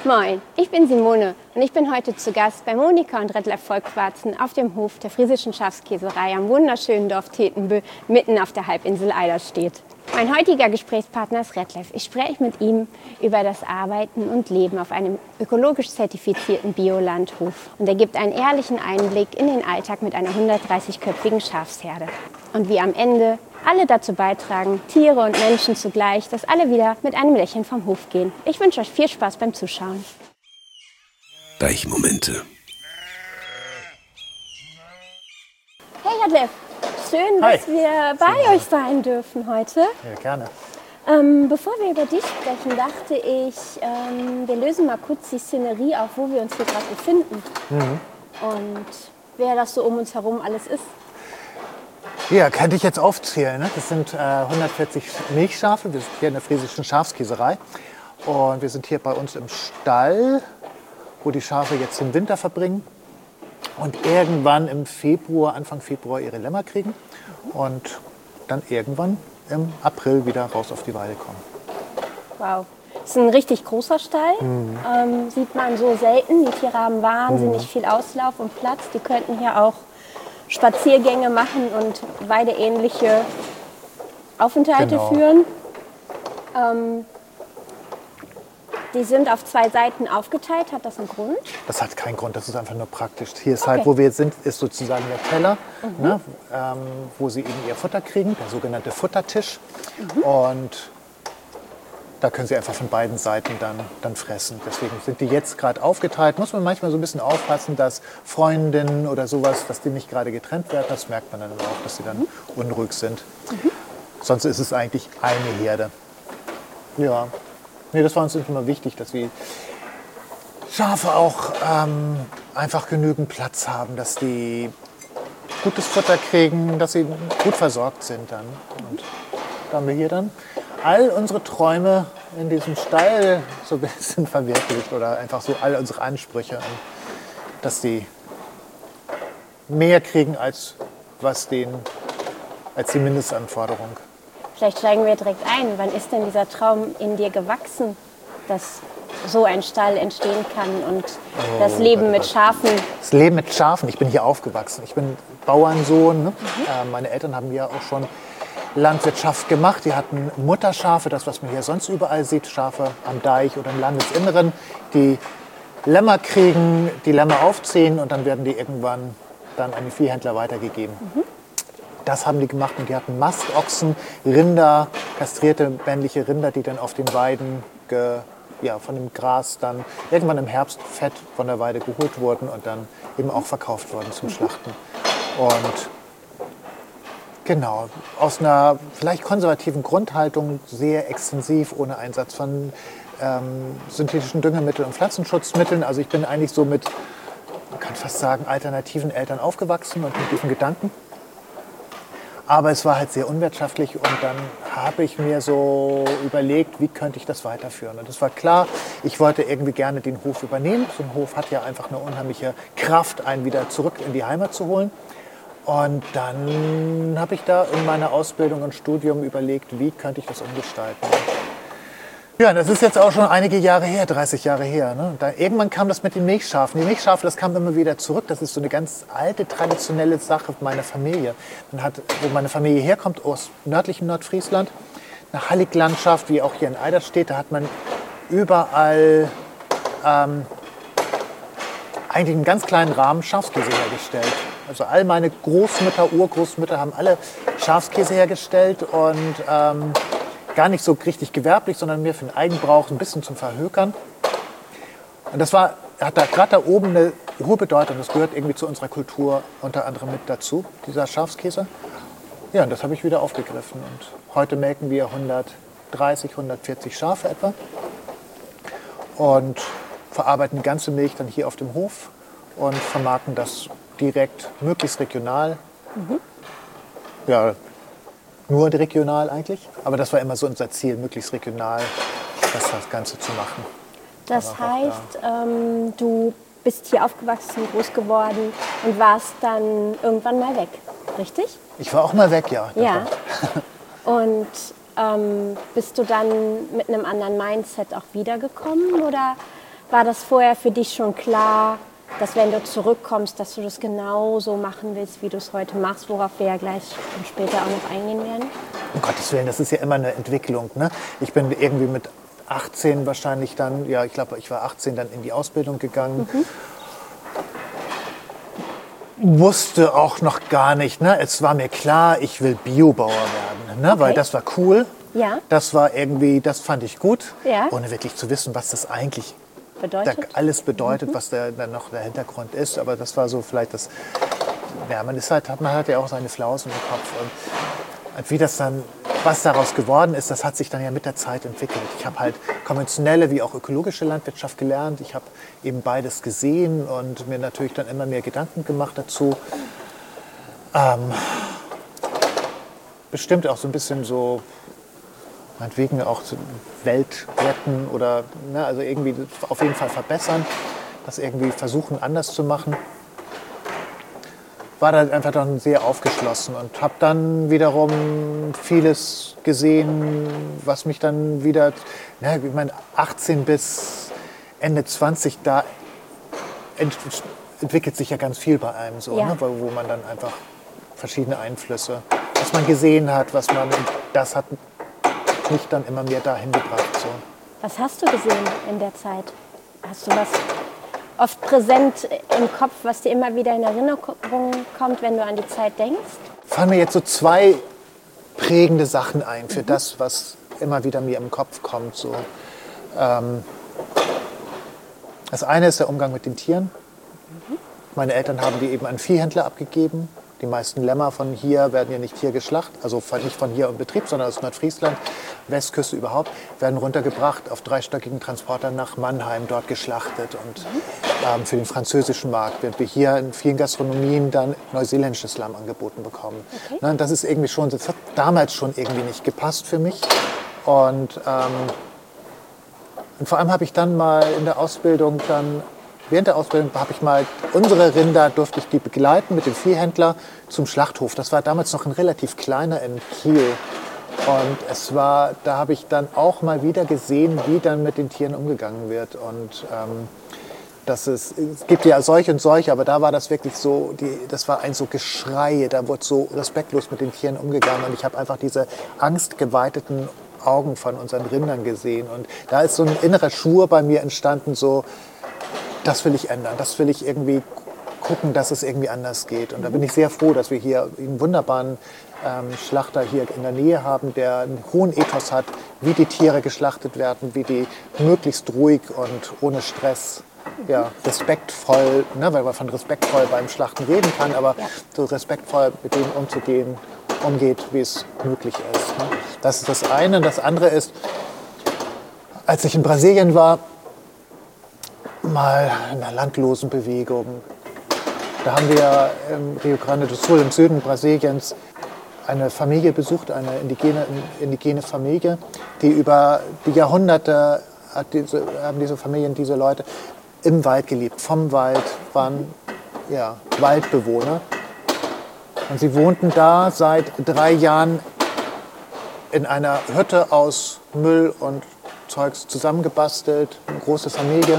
Moin, ich bin Simone und ich bin heute zu Gast bei Monika und Detlef Volkwarzen auf dem Hof der Friesischen Schafskäserei am wunderschönen Dorf Tetenbö, mitten auf der Halbinsel Eiderstedt. Mein heutiger Gesprächspartner ist Detlef. Ich spreche mit ihm über das Arbeiten und Leben auf einem ökologisch zertifizierten Biolandhof. Und er gibt einen ehrlichen Einblick in den Alltag mit einer 130-köpfigen Schafsherde. Und wie am Ende alle dazu beitragen, Tiere und Menschen zugleich, dass alle wieder mit einem Lächeln vom Hof gehen. Ich wünsche euch viel Spaß beim Zuschauen. Deichmomente. Hey Detlef, schön, dass wir bei euch sein dürfen heute. Ja, gerne. Bevor wir über dich sprechen, dachte ich, wir lösen mal kurz die Szenerie auf, wo wir uns hier gerade befinden. Und wer das so um uns herum alles ist. Ja, könnte ich jetzt aufzählen. Ne? Das sind 140 Milchschafe. Wir sind hier in der Friesischen Schafskäserei. Und wir sind hier bei uns im Stall, wo die Schafe jetzt den Winter verbringen. Und irgendwann im Februar, Anfang Februar ihre Lämmer kriegen. Und dann irgendwann im April wieder raus auf die Weide kommen. Wow. Das ist ein richtig großer Stall. Sieht man so selten. Die Tiere haben wahnsinnig viel Auslauf und Platz. Die könnten hier auch Spaziergänge machen und weideähnliche Aufenthalte führen. Die sind auf 2 Seiten aufgeteilt. Hat das einen Grund? Das hat keinen Grund, das ist einfach nur praktisch. Hier ist halt, wo wir jetzt sind, ist sozusagen der Teller, ne, wo sie eben ihr Futter kriegen, der sogenannte Futtertisch. Und da können sie einfach von beiden Seiten dann fressen. Deswegen sind die jetzt gerade aufgeteilt. Muss man manchmal so ein bisschen aufpassen, dass Freundinnen oder sowas, dass die nicht gerade getrennt werden. Das merkt man dann auch, dass sie dann unruhig sind. Sonst ist es eigentlich eine Herde. Ja, nee, das war uns immer wichtig, dass die Schafe auch einfach genügend Platz haben, dass die gutes Futter kriegen, dass sie gut versorgt sind dann. Und da haben wir hier dann all unsere Träume in diesem Stall so ein bisschen verwirklicht oder einfach so all unsere Ansprüche, dass sie mehr kriegen als die Mindestanforderung. Vielleicht steigen wir direkt ein. Wann ist denn dieser Traum in dir gewachsen, dass so ein Stall entstehen kann und das Leben mit Schafen? Das Leben mit Schafen. Ich bin hier aufgewachsen. Ich bin Bauernsohn. Ne? Meine Eltern haben ja auch schon Landwirtschaft gemacht. Die hatten Mutterschafe, das, was man hier sonst überall sieht, Schafe am Deich oder im Landesinneren, die Lämmer kriegen, die Lämmer aufziehen und dann werden die irgendwann dann an die Viehhändler weitergegeben. Das haben die gemacht und die hatten Mastochsen, Rinder, kastrierte männliche Rinder, die dann auf den Weiden von dem Gras dann irgendwann im Herbst fett von der Weide geholt wurden und dann eben auch verkauft wurden zum Schlachten. Und genau, aus einer vielleicht konservativen Grundhaltung, sehr extensiv, ohne Einsatz von synthetischen Düngemitteln und Pflanzenschutzmitteln. Also ich bin eigentlich so mit, man kann fast sagen, alternativen Eltern aufgewachsen und mit diesen Gedanken. Aber es war halt sehr unwirtschaftlich und dann habe ich mir so überlegt, wie könnte ich das weiterführen. Und es war klar, ich wollte irgendwie gerne den Hof übernehmen. So ein Hof hat ja einfach eine unheimliche Kraft, einen wieder zurück in die Heimat zu holen. Und dann habe ich da in meiner Ausbildung und Studium überlegt, wie könnte ich das umgestalten. Ja, das ist jetzt auch schon einige Jahre her, 30 Jahre her. Ne? Irgendwann kam das mit den Milchschafen. Die Milchschafe, das kam immer wieder zurück. Das ist so eine ganz alte, traditionelle Sache meiner Familie. Wo meine Familie herkommt, aus nördlichen Nordfriesland, eine Halliglandschaft, wie auch hier in Eiderstedt, da hat man überall eigentlich einen ganz kleinen Rahmen Schafskäse hergestellt. Also all meine Großmütter, Urgroßmütter haben alle Schafskäse hergestellt und gar nicht so richtig gewerblich, sondern mehr für den Eigenbrauch, ein bisschen zum Verhökern. Und das hat da gerade da oben eine hohe Bedeutung. Das gehört irgendwie zu unserer Kultur unter anderem mit dazu, dieser Schafskäse. Ja, und das habe ich wieder aufgegriffen. Und heute melken wir 130, 140 Schafe etwa und verarbeiten die ganze Milch dann hier auf dem Hof und vermarkten das direkt, möglichst regional. Ja, nur regional eigentlich. Aber das war immer so unser Ziel, möglichst regional das Ganze zu machen. Das heißt, du bist hier aufgewachsen, groß geworden und warst dann irgendwann mal weg, richtig? Ich war auch mal weg, ja. Ja. Und bist du dann mit einem anderen Mindset auch wiedergekommen oder War das vorher für dich schon klar, dass wenn du zurückkommst, dass du das genau so machen willst, wie du es heute machst, worauf wir ja gleich später auch noch eingehen werden? Um Gottes Willen, das ist ja immer eine Entwicklung. Ne? Ich bin irgendwie mit 18 wahrscheinlich dann, ja, ich glaube, ich war 18 dann in die Ausbildung gegangen. Wusste auch noch gar nicht, ne? Es war mir klar, ich will Biobauer werden, ne? Weil das war cool. Ja. Das war irgendwie, das fand ich gut, Ja. ohne wirklich zu wissen, was das eigentlich Bedeutet? alles bedeutet, was dann noch der Hintergrund ist. Aber das war so vielleicht das, ja, man hat ja auch seine Flausen im Kopf. Und wie das dann, was daraus geworden ist, das hat sich dann ja mit der Zeit entwickelt. Ich habe halt konventionelle wie auch ökologische Landwirtschaft gelernt. Ich habe eben beides gesehen und mir natürlich dann immer mehr Gedanken gemacht dazu. Bestimmt auch so ein bisschen so, meinetwegen auch so Welt retten oder ne, also irgendwie auf jeden Fall verbessern, das irgendwie versuchen anders zu machen. War da einfach dann sehr aufgeschlossen und habe dann wiederum vieles gesehen, was mich dann wieder, ne, ich meine 18 bis Ende 20, da entwickelt sich ja ganz viel bei einem so, Ja. ne, wo man dann einfach verschiedene Einflüsse, was man gesehen hat, das hat mich dann immer mehr dahin gebracht. So. Was hast du gesehen in der Zeit? Hast du was oft präsent im Kopf, was dir immer wieder in Erinnerung kommt, wenn du an die Zeit denkst? Fallen mir jetzt so zwei prägende Sachen ein für das, was immer wieder mir im Kopf kommt. So. Das eine ist der Umgang mit den Tieren. Meine Eltern haben die eben an Viehhändler abgegeben. Die meisten Lämmer von hier werden ja nicht hier geschlachtet, also nicht von hier im Betrieb, sondern aus Nordfriesland, Westküste überhaupt, werden runtergebracht auf dreistöckigen Transportern nach Mannheim, dort geschlachtet. Und für den französischen Markt werden wir hier in vielen Gastronomien dann neuseeländisches Lamm angeboten bekommen. Okay. Ne, das ist irgendwie schon, das hat damals schon irgendwie nicht gepasst für mich. Und vor allem habe ich dann mal in der Ausbildung während der Ausbildung habe ich mal unsere Rinder, durfte ich die begleiten mit dem Viehhändler zum Schlachthof. Das war damals noch ein relativ kleiner in Kiel. Und da habe ich dann auch mal wieder gesehen, wie dann mit den Tieren umgegangen wird. Und es gibt ja solche und solche, aber da war das wirklich so, das war ein so Geschrei, da wurde so respektlos mit den Tieren umgegangen. Und ich habe einfach diese angstgeweiteten Augen von unseren Rindern gesehen. Und da ist so ein innerer Schwur bei mir entstanden, so, das will ich ändern, das will ich irgendwie gucken, dass es irgendwie anders geht. Und da bin ich sehr froh, dass wir hier einen wunderbaren Schlachter hier in der Nähe haben, der einen hohen Ethos hat, wie die Tiere geschlachtet werden, wie die möglichst ruhig und ohne Stress, ja, respektvoll, ne, weil man von respektvoll beim Schlachten reden kann, aber so respektvoll mit dem umgeht, wie es möglich ist. Ne. Das ist das eine. Und das andere ist, als ich in Brasilien war, mal in einer Landlosenbewegung. Da haben wir im Rio Grande do Sul im Süden Brasiliens eine Familie besucht, eine indigene Familie, die über die Jahrhunderte haben diese Leute im Wald gelebt, vom Wald, waren ja, Waldbewohner. Und sie wohnten da seit 3 Jahren in einer Hütte aus Müll und Zeugs zusammengebastelt, eine große Familie.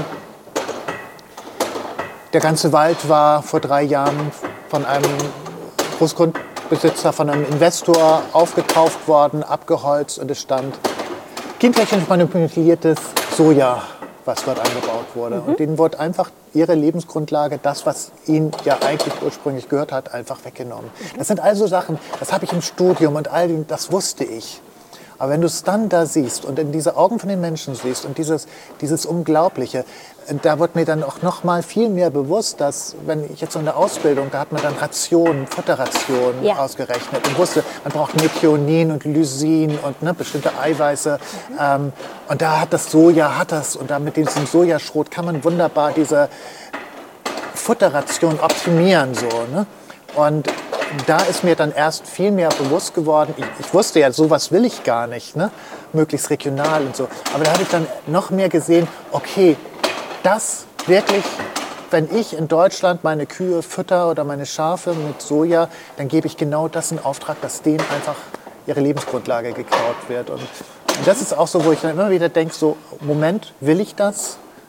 Der ganze Wald war vor 3 Jahren von einem Großgrundbesitzer, von einem Investor aufgekauft worden, abgeholzt und es stand gentechnisch manipuliertes Soja, was dort angebaut wurde. Und denen wurde einfach ihre Lebensgrundlage, das, was ihnen ja eigentlich ursprünglich gehört hat, einfach weggenommen. Das sind also Sachen, das habe ich im Studium und das wusste ich. Aber wenn du es dann da siehst und in diese Augen von den Menschen siehst und dieses Unglaubliche, da wird mir dann auch noch mal viel mehr bewusst, dass, wenn ich jetzt so in der Ausbildung, da hat man dann Futterrationen ausgerechnet und wusste, man braucht Methionin und Lysin und ne, bestimmte Eiweiße. Und da hat das Soja, und da mit diesem Sojaschrot kann man wunderbar diese Futterration optimieren. So, ne? Und da ist mir dann erst viel mehr bewusst geworden, ich wusste ja, sowas will ich gar nicht, ne? Möglichst regional und so. Aber da habe ich dann noch mehr gesehen, okay, das wirklich, wenn ich in Deutschland meine Kühe fütter oder meine Schafe mit Soja, dann gebe ich genau das in Auftrag, dass denen einfach ihre Lebensgrundlage geklaut wird. Und das ist auch so, wo ich dann immer wieder denke, so, Moment, will ich das?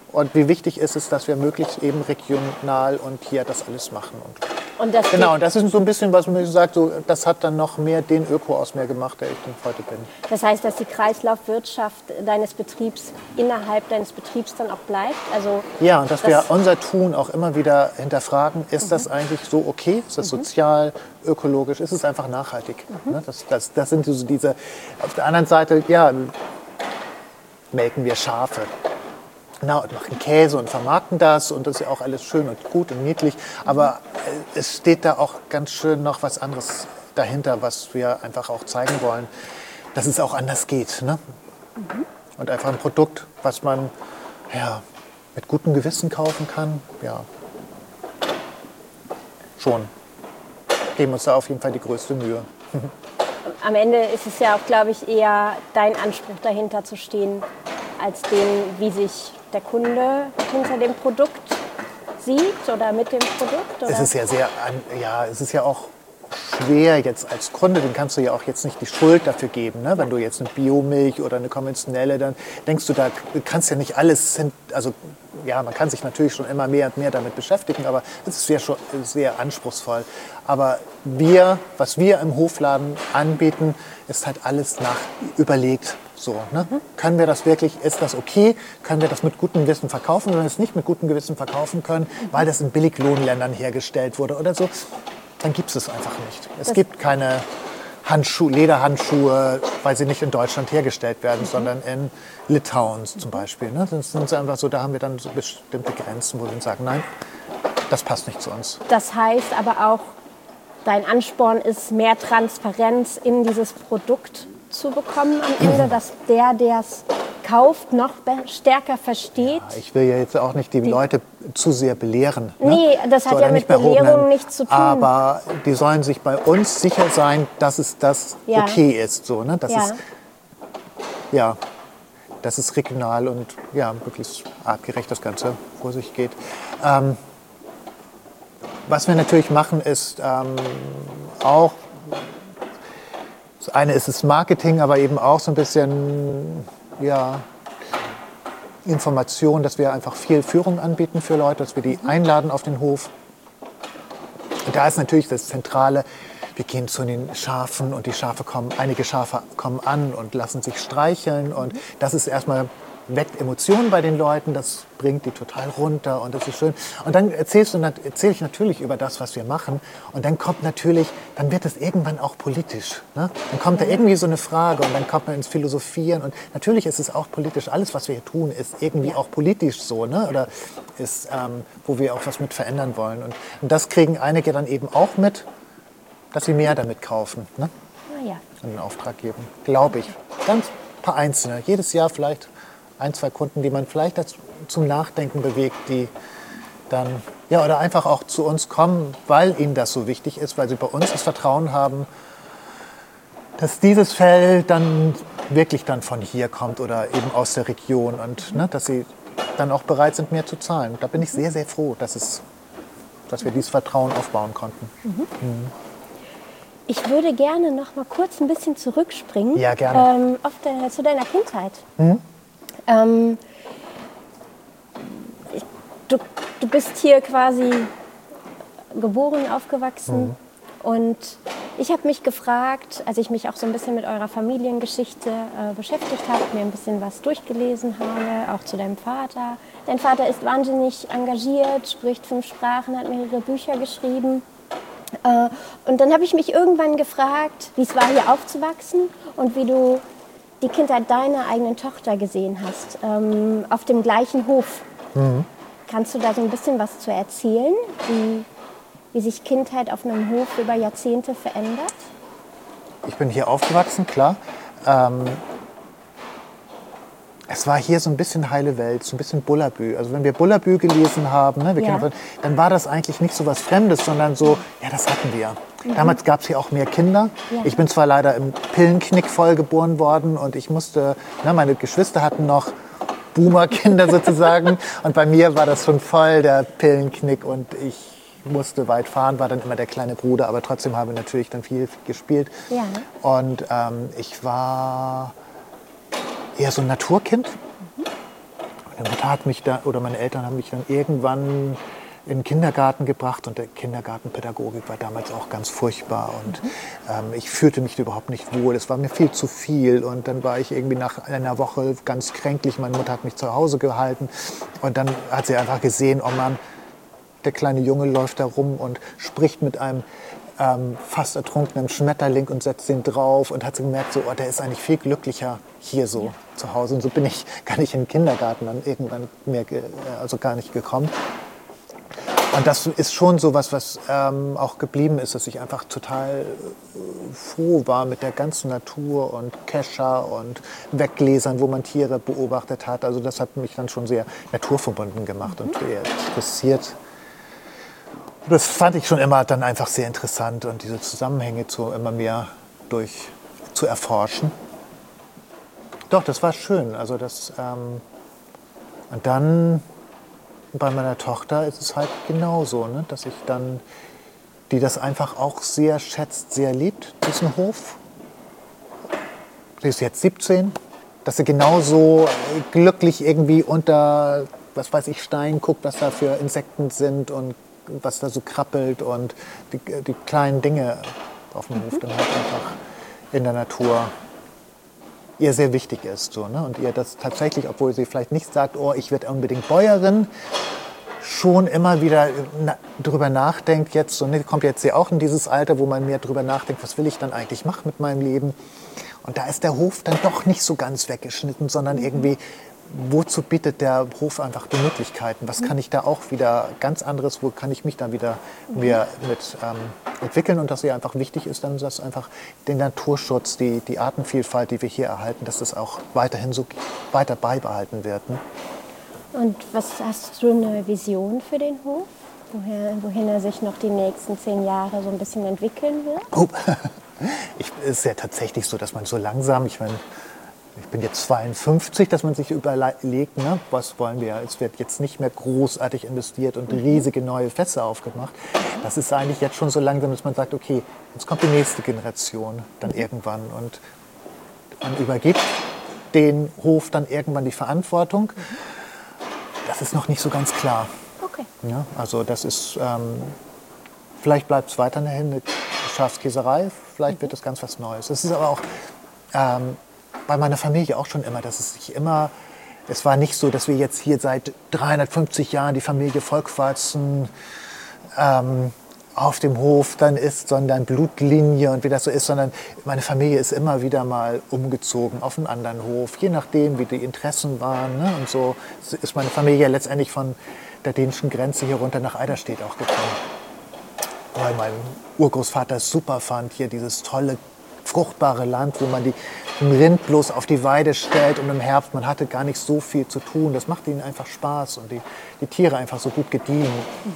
Und wie wichtig ist es, dass wir möglichst eben regional und hier das alles machen. Und das Genau, und das ist so ein bisschen, was man sagt, so, das hat dann noch mehr den Öko aus mir gemacht, der ich dann heute bin. Das heißt, dass die Kreislaufwirtschaft deines Betriebs innerhalb deines Betriebs dann auch bleibt? Also ja, und dass wir unser Tun auch immer wieder hinterfragen, ist das eigentlich so okay? Ist das sozial, ökologisch? Ist es einfach nachhaltig? Ne? Das sind so diese, auf der anderen Seite, ja, melken wir Schafe. Na, und machen Käse und vermarkten das und das ist ja auch alles schön und gut und niedlich. Aber es steht da auch ganz schön noch was anderes dahinter, was wir einfach auch zeigen wollen, dass es auch anders geht. Ne? Und einfach ein Produkt, was man ja, mit gutem Gewissen kaufen kann, ja, schon. Geben uns da auf jeden Fall die größte Mühe. Am Ende ist es ja auch, glaube ich, eher dein Anspruch dahinter zu stehen, als den, wie sich der Kunde hinter dem Produkt sieht oder mit dem Produkt? Oder? Es ist ja sehr, ja, es ist ja auch schwer jetzt als Kunde, den kannst du ja auch jetzt nicht die Schuld dafür geben. Ne? Wenn du jetzt eine Biomilch oder eine konventionelle, dann denkst du, da kannst ja nicht alles, also ja, man kann sich natürlich schon immer mehr und mehr damit beschäftigen, aber es ist sehr, sehr anspruchsvoll. Aber was wir im Hofladen anbieten, ist halt alles überlegt. So, ne? Können wir das wirklich, ist das okay? Können wir das mit gutem Gewissen verkaufen? Wenn wir es nicht mit gutem Gewissen verkaufen können, weil das in Billiglohnländern hergestellt wurde oder so, dann gibt es es einfach nicht. Es gibt keine Lederhandschuhe, weil sie nicht in Deutschland hergestellt werden, sondern in Litauen zum Beispiel. Ne? Das sind einfach so, da haben wir dann so bestimmte Grenzen, wo wir sagen, nein, das passt nicht zu uns. Das heißt aber auch, dein Ansporn ist, mehr Transparenz in dieses Produkt zu bekommen am Ende, dass der es kauft, noch stärker versteht. Ja, ich will ja jetzt auch nicht die Leute zu sehr belehren. Ne? Nee, das hat ja mit Belehrung nichts zu tun. Aber die sollen sich bei uns sicher sein, dass es das okay ist. So, ne? Dass es regional und ja, möglichst artgerecht das Ganze vor sich geht. Was wir natürlich machen, ist auch, das eine ist das Marketing, aber eben auch so ein bisschen Information, dass wir einfach viel Führung anbieten für Leute, dass wir die einladen auf den Hof. Und da ist natürlich das Zentrale, wir gehen zu den Schafen und einige Schafe kommen an und lassen sich streicheln und das ist erstmal, weckt Emotionen bei den Leuten, das bringt die total runter und das ist schön. Und dann erzähle ich natürlich über das, was wir machen und dann dann wird es irgendwann auch politisch. Ne? Dann kommt da irgendwie so eine Frage und dann kommt man ins Philosophieren und natürlich ist es auch politisch. Alles, was wir hier tun, ist irgendwie auch politisch so, ne? Oder ist, wo wir auch was mit verändern wollen. Und das kriegen einige dann eben auch mit, dass sie mehr damit kaufen, ne? Und in Auftrag geben, glaube ich. Ganz paar Einzelne, jedes Jahr vielleicht 1, 2 Kunden, die man vielleicht zum Nachdenken bewegt, die dann, oder einfach auch zu uns kommen, weil ihnen das so wichtig ist, weil sie bei uns das Vertrauen haben, dass dieses Fell dann wirklich dann von hier kommt oder eben aus der Region und ne, dass sie dann auch bereit sind, mehr zu zahlen. Da bin ich sehr, sehr froh, dass wir dieses Vertrauen aufbauen konnten. Ich würde gerne noch mal kurz ein bisschen zurückspringen. Ja, gerne. Zu deiner Kindheit. Du bist hier quasi geboren, aufgewachsen und ich habe mich gefragt, als ich mich auch so ein bisschen mit eurer Familiengeschichte beschäftigt habe, mir ein bisschen was durchgelesen habe, auch zu deinem Vater. Dein Vater ist wahnsinnig engagiert, spricht 5 Sprachen, hat mehrere Bücher geschrieben. Und dann habe ich mich irgendwann gefragt, wie es war, hier aufzuwachsen und wie du die Kindheit deiner eigenen Tochter gesehen hast, auf dem gleichen Hof. Kannst du da so ein bisschen was zu erzählen, wie sich Kindheit auf einem Hof über Jahrzehnte verändert? Ich bin hier aufgewachsen, klar. Es war hier so ein bisschen heile Welt, so ein bisschen Bullabü. Also wenn wir Bullabü gelesen haben, ne, dann war das eigentlich nicht so was Fremdes, sondern so, ja, das hatten wir. Damals gab es hier auch mehr Kinder. Ja. Ich bin zwar leider im Pillenknick voll geboren worden und ich musste, meine Geschwister hatten noch Boomer-Kinder sozusagen und bei mir war das schon voll der Pillenknick und ich musste weit fahren, war dann immer der kleine Bruder, aber trotzdem habe ich natürlich dann viel gespielt. Ja. Und ich war eher so ein Naturkind. Meine Mutter hat mich da, oder meine Eltern haben mich dann irgendwann in den Kindergarten gebracht und der Kindergartenpädagogik war damals auch ganz furchtbar und ich fühlte mich überhaupt nicht wohl. Es war mir viel zu viel und dann war ich irgendwie nach einer Woche ganz kränklich. Meine Mutter hat mich zu Hause gehalten und dann hat sie einfach gesehen, oh Mann, der kleine Junge läuft da rum und spricht mit einem fast ertrunkenen Schmetterling und setzt ihn drauf und hat so gemerkt, so, oh, der ist eigentlich viel glücklicher hier so zu Hause. Und so bin ich gar nicht in den Kindergarten dann irgendwann mehr, also gar nicht gekommen. Und das ist schon so was auch geblieben ist, dass ich einfach total froh war mit der ganzen Natur und Kescher und Weggläsern, wo man Tiere beobachtet hat. Also das hat mich dann schon sehr naturverbunden gemacht und sehr interessiert. Das fand ich schon immer dann einfach sehr interessant und diese Zusammenhänge immer mehr zu erforschen. Doch, das war schön. Also und dann bei meiner Tochter ist es halt genauso, ne? Dass ich dann, die das einfach auch sehr schätzt, sehr liebt, diesen Hof. Sie ist jetzt 17, dass sie genauso glücklich irgendwie unter, was weiß ich, Stein guckt, was da für Insekten sind und was da so krabbelt und die kleinen Dinge auf dem Hof dann halt einfach in der Natur ihr sehr wichtig ist. So, ne? Und ihr das tatsächlich, obwohl sie vielleicht nicht sagt, oh, ich werde unbedingt Bäuerin, schon immer wieder drüber nachdenkt, jetzt, so, ne, kommt jetzt ja auch in dieses Alter, wo man mehr drüber nachdenkt, was will ich dann eigentlich machen mit meinem Leben? Und da ist der Hof dann doch nicht so ganz weggeschnitten, sondern irgendwie, wozu bietet der Hof einfach die Möglichkeiten? Was kann ich da auch wieder ganz anderes, wo kann ich mich dann wieder mehr mit entwickeln? Und dass ihr einfach wichtig ist, dann, dass einfach den Naturschutz, die Artenvielfalt, die wir hier erhalten, dass das auch weiterhin so weiter beibehalten wird. Ne? Und was hast du eine Vision für den Hof? Wohin er sich noch die nächsten 10 Jahre so ein bisschen entwickeln wird? Oh. Es ist ja tatsächlich so, dass man so langsam, ich meine, ich bin jetzt 52, dass man sich überlegt, ne, was wollen wir? Es wird jetzt nicht mehr großartig investiert und riesige neue Fässer aufgemacht. Das ist eigentlich jetzt schon so langsam, dass man sagt, okay, jetzt kommt die nächste Generation dann irgendwann und man übergibt den Hof dann irgendwann die Verantwortung. Das ist noch nicht so ganz klar. Okay. Ja, also das ist, vielleicht bleibt es weiterhin eine Schafskäserei, vielleicht wird das ganz was Neues. Es ist aber auch bei meiner Familie auch schon immer, dass es war nicht so, dass wir jetzt hier seit 350 Jahren die Familie Volkwarzen auf dem Hof dann ist, sondern Blutlinie und wie das so ist, sondern meine Familie ist immer wieder mal umgezogen auf einen anderen Hof, je nachdem, wie die Interessen waren. Ne? Und so ist meine Familie letztendlich von der dänischen Grenze hier runter nach Eiderstedt auch gekommen. Weil mein Urgroßvater es super fand, hier dieses tolle, fruchtbare Land, wo man den Rind bloß auf die Weide stellt und im Herbst, man hatte gar nicht so viel zu tun. Das macht ihnen einfach Spaß und die Tiere einfach so gut gediehen.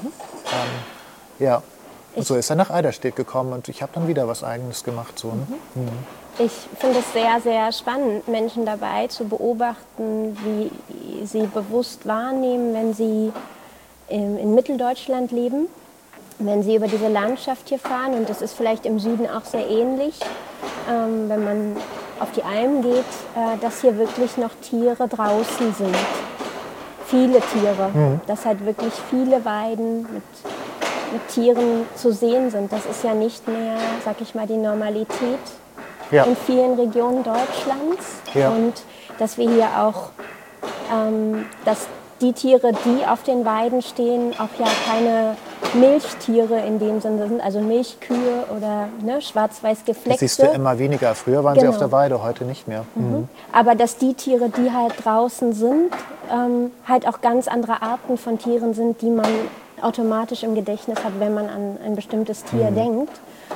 Ja, und so ist er nach Eiderstedt gekommen und ich habe dann wieder was Eigenes gemacht. So, ne? Ich finde es sehr, sehr spannend, Menschen dabei zu beobachten, wie sie bewusst wahrnehmen, wenn sie in Mitteldeutschland leben, wenn sie über diese Landschaft hier fahren. Und das ist vielleicht im Süden auch sehr ähnlich, wenn man auf die Alm geht, dass hier wirklich noch Tiere draußen sind. Viele Tiere, dass halt wirklich viele Weiden mit Tieren zu sehen sind. Das ist ja nicht mehr, sag ich mal, die Normalität in vielen Regionen Deutschlands. Ja. Und dass wir hier auch, dass die Tiere, die auf den Weiden stehen, auch ja keine Milchtiere in dem Sinne sind, also Milchkühe oder schwarz-weiß gefleckte. Das siehst du immer weniger. Früher waren sie auf der Weide, heute nicht mehr. Aber dass die Tiere, die halt draußen sind, halt auch ganz andere Arten von Tieren sind, die man automatisch im Gedächtnis hat, wenn man an ein bestimmtes Tier denkt.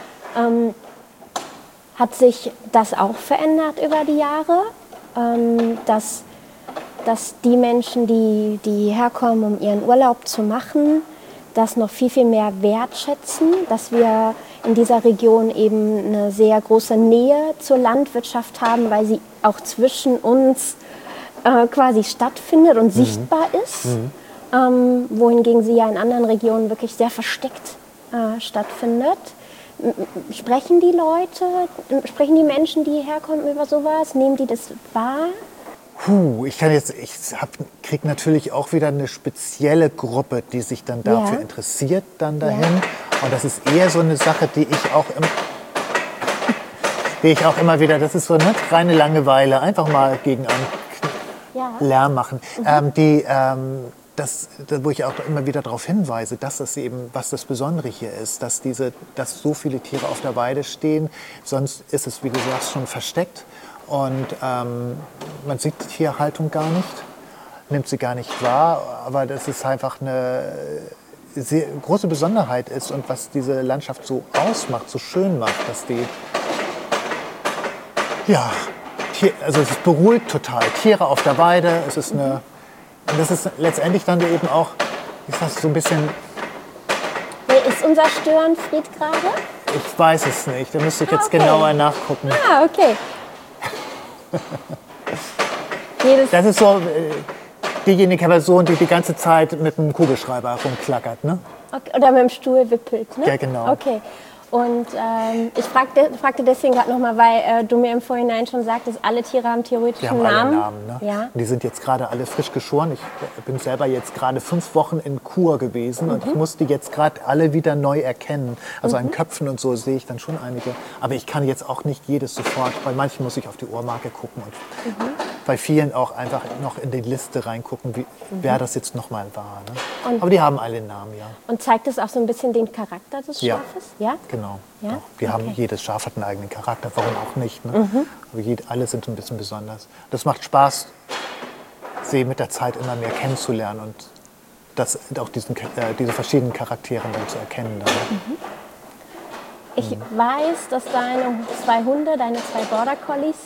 Hat sich das auch verändert über die Jahre, dass die Menschen, die herkommen, um ihren Urlaub zu machen, das noch viel, viel mehr wertschätzen, dass wir in dieser Region eben eine sehr große Nähe zur Landwirtschaft haben, weil sie auch zwischen uns quasi stattfindet und sichtbar ist, wohingegen sie ja in anderen Regionen wirklich sehr versteckt stattfindet. Sprechen die Menschen, die hierher kommen, über sowas? Nehmen die das wahr? Ich kriege natürlich auch wieder eine spezielle Gruppe, die sich dann dafür interessiert, dann dahin. Ja. Und das ist eher so eine Sache, die ich auch immer wieder, das ist so eine reine Langeweile, einfach mal gegen einen Lärm machen. Wo ich auch immer wieder darauf hinweise, dass das eben, was das Besondere hier ist, dass so viele Tiere auf der Weide stehen, sonst ist es, wie du sagst, schon versteckt. Und man sieht die Tierhaltung gar nicht, nimmt sie gar nicht wahr, aber das ist einfach eine sehr große Besonderheit ist und was diese Landschaft so ausmacht, so schön macht, dass die, also es beruhigt total. Tiere auf der Weide, es ist und das ist letztendlich dann eben auch, ist das so ein bisschen... Ist unser Störenfried gerade? Ich weiß es nicht, da müsste ich jetzt genauer nachgucken. Ah, okay. Das ist so diejenige Person, die die ganze Zeit mit einem Kugelschreiber rumklackert, ne? Okay. Oder mit dem Stuhl wippelt, ne? Ja, genau. Okay. Und ich fragte deswegen gerade nochmal, weil du mir im Vorhinein schon sagtest, alle Tiere haben theoretisch einen Namen. Die haben alle Namen, ne? Ja. Und die sind jetzt gerade alle frisch geschoren. Ich bin selber jetzt gerade 5 Wochen in Kur gewesen und ich muss die jetzt gerade alle wieder neu erkennen. Also an Köpfen und so sehe ich dann schon einige. Aber ich kann jetzt auch nicht jedes sofort, bei manchen muss ich auf die Ohrmarke gucken und bei vielen auch einfach noch in die Liste reingucken, wer das jetzt nochmal war. Ne? Aber die haben alle Namen, ja. Und zeigt das auch so ein bisschen den Charakter des Schafes? Ja. Genau. Ja? Jedes Schaf hat einen eigenen Charakter, warum auch nicht. Ne? Aber alle sind ein bisschen besonders. Das macht Spaß, sie mit der Zeit immer mehr kennenzulernen und auch diese verschiedenen Charaktere dann zu erkennen. Dann, ne? Ich weiß, dass deine 2 Hunde, deine 2 Border Collies,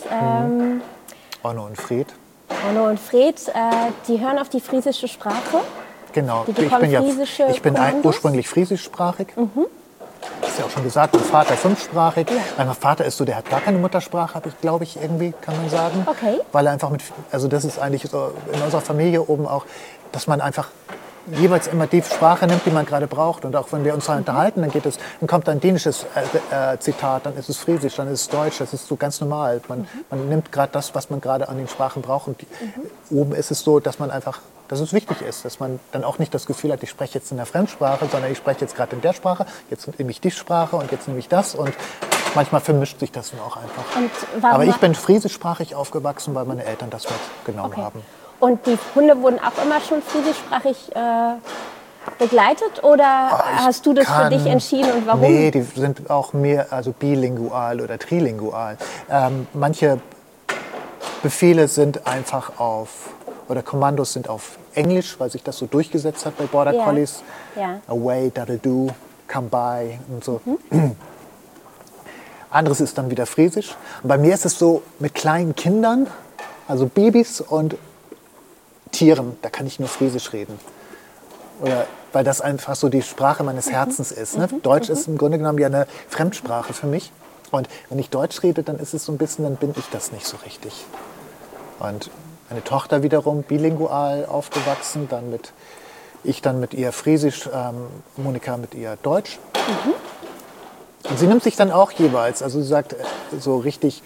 Onno und Fred. Onno und Fred, die hören auf die friesische Sprache. Genau, ich bin ursprünglich friesischsprachig. Das ist ja auch schon gesagt, mein Vater 5-sprachig. Ja. Mein Vater ist so, der hat gar keine Muttersprache, glaube ich, irgendwie, kann man sagen. Okay. Weil er einfach also das ist eigentlich so in unserer Familie oben auch, dass man einfach jeweils immer die Sprache nimmt, die man gerade braucht. Und auch wenn wir uns unterhalten, dann kommt ein dänisches Zitat, dann ist es Friesisch, dann ist es Deutsch, das ist so ganz normal. Man nimmt gerade das, was man gerade an den Sprachen braucht. Und oben ist es so, dass es wichtig ist, dass man dann auch nicht das Gefühl hat, ich spreche jetzt in der Fremdsprache, sondern ich spreche jetzt gerade in der Sprache, jetzt nehme ich die Sprache und jetzt nehme ich das. Und manchmal vermischt sich das dann auch einfach. Aber ich bin friesischsprachig aufgewachsen, weil meine Eltern das mitgenommen haben. Und die Hunde wurden auch immer schon friesischsprachig begleitet oder hast du das für dich entschieden und warum? Nee, die sind auch mehr bilingual oder trilingual. Manche Befehle sind einfach oder Kommandos sind auf Englisch, weil sich das so durchgesetzt hat bei Border Collies. Ja. Away, that'll do, come by und so. Anderes ist dann wieder Friesisch. Und bei mir ist es so mit kleinen Kindern, also Babys und Tieren, da kann ich nur Friesisch reden. Weil das einfach so die Sprache meines Herzens ist. Ne? Deutsch ist im Grunde genommen ja eine Fremdsprache für mich. Und wenn ich Deutsch rede, dann ist es so ein bisschen, dann bin ich das nicht so richtig. Und meine Tochter wiederum bilingual aufgewachsen, ich dann mit ihr Friesisch, Monika mit ihr Deutsch. Und sie nimmt sich dann auch jeweils, also sie sagt so richtig,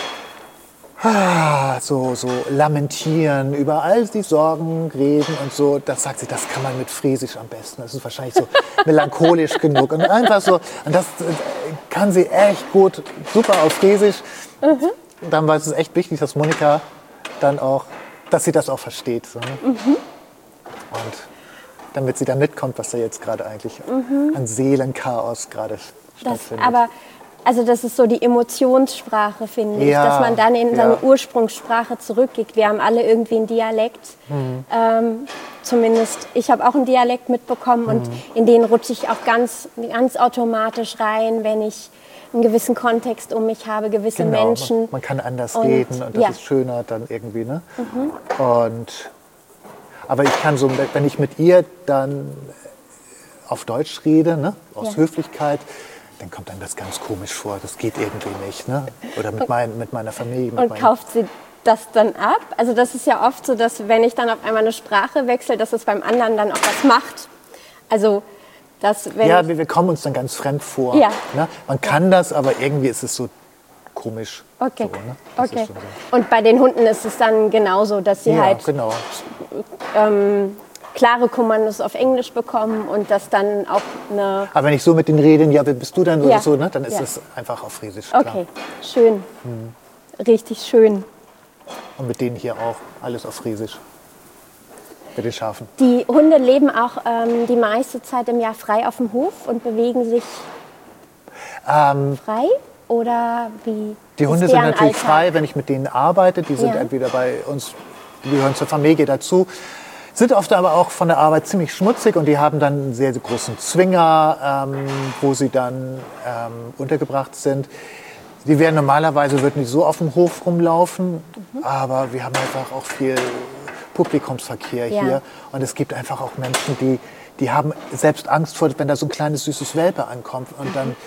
so lamentieren, über all die Sorgen reden und so, das sagt sie, das kann man mit Friesisch am besten. Das ist wahrscheinlich so melancholisch genug. Und einfach so, und das kann sie echt gut, super auf Friesisch. Und dann war es echt wichtig, dass Monika dann auch, dass sie das auch versteht. So, ne? Und damit sie da mitkommt, was da jetzt gerade eigentlich an Seelenchaos gerade stattfindet. Also das ist so die Emotionssprache, finde ich, dass man dann in seine Ursprungssprache zurückgeht. Wir haben alle irgendwie einen Dialekt. Zumindest, ich habe auch einen Dialekt mitbekommen und in den rutsche ich auch ganz automatisch rein, wenn ich einen gewissen Kontext um mich habe, gewisse Menschen. Man kann anders reden und das ist schöner dann irgendwie. Ne? Aber ich kann so, wenn ich mit ihr dann auf Deutsch rede, ne, aus Höflichkeit, dann kommt einem das ganz komisch vor. Das geht irgendwie nicht. Ne? Oder mit meiner Familie. Kauft sie das dann ab? Also das ist ja oft so, dass wenn ich dann auf einmal eine Sprache wechsle, dass es beim anderen dann auch was macht. Also wir kommen uns dann ganz fremd vor. Ja. Ne? Man kann das, aber irgendwie ist es so komisch. Okay. So, ne? Das Okay. ist schon so. Und bei den Hunden ist es dann genauso, dass sie Ja, halt genau. klare Kommandos auf Englisch bekommen und das dann auch eine... Aber wenn ich so mit denen rede, ja, wer bist du denn Ja. oder so, ne? Dann ist Ja. es einfach auf Friesisch. Klar. Okay, schön. Richtig schön. Und mit denen hier auch alles auf Friesisch. Mit den Schafen. Die Hunde leben auch die meiste Zeit im Jahr frei auf dem Hof und bewegen sich frei? Oder wie? Die ist Hunde sind deren natürlich Alltag? frei, wenn ich mit denen arbeite. Die sind Ja. entweder bei uns, die gehören zur Familie dazu, sind oft aber auch von der Arbeit ziemlich schmutzig und die haben dann einen sehr, sehr großen Zwinger, wo sie dann untergebracht sind. Die wären normalerweise, würden die so auf dem Hof rumlaufen, aber wir haben einfach auch viel Publikumsverkehr Ja. hier. Und es gibt einfach auch Menschen, die haben selbst Angst vor, wenn da so ein kleines süßes Welpe ankommt. Und dann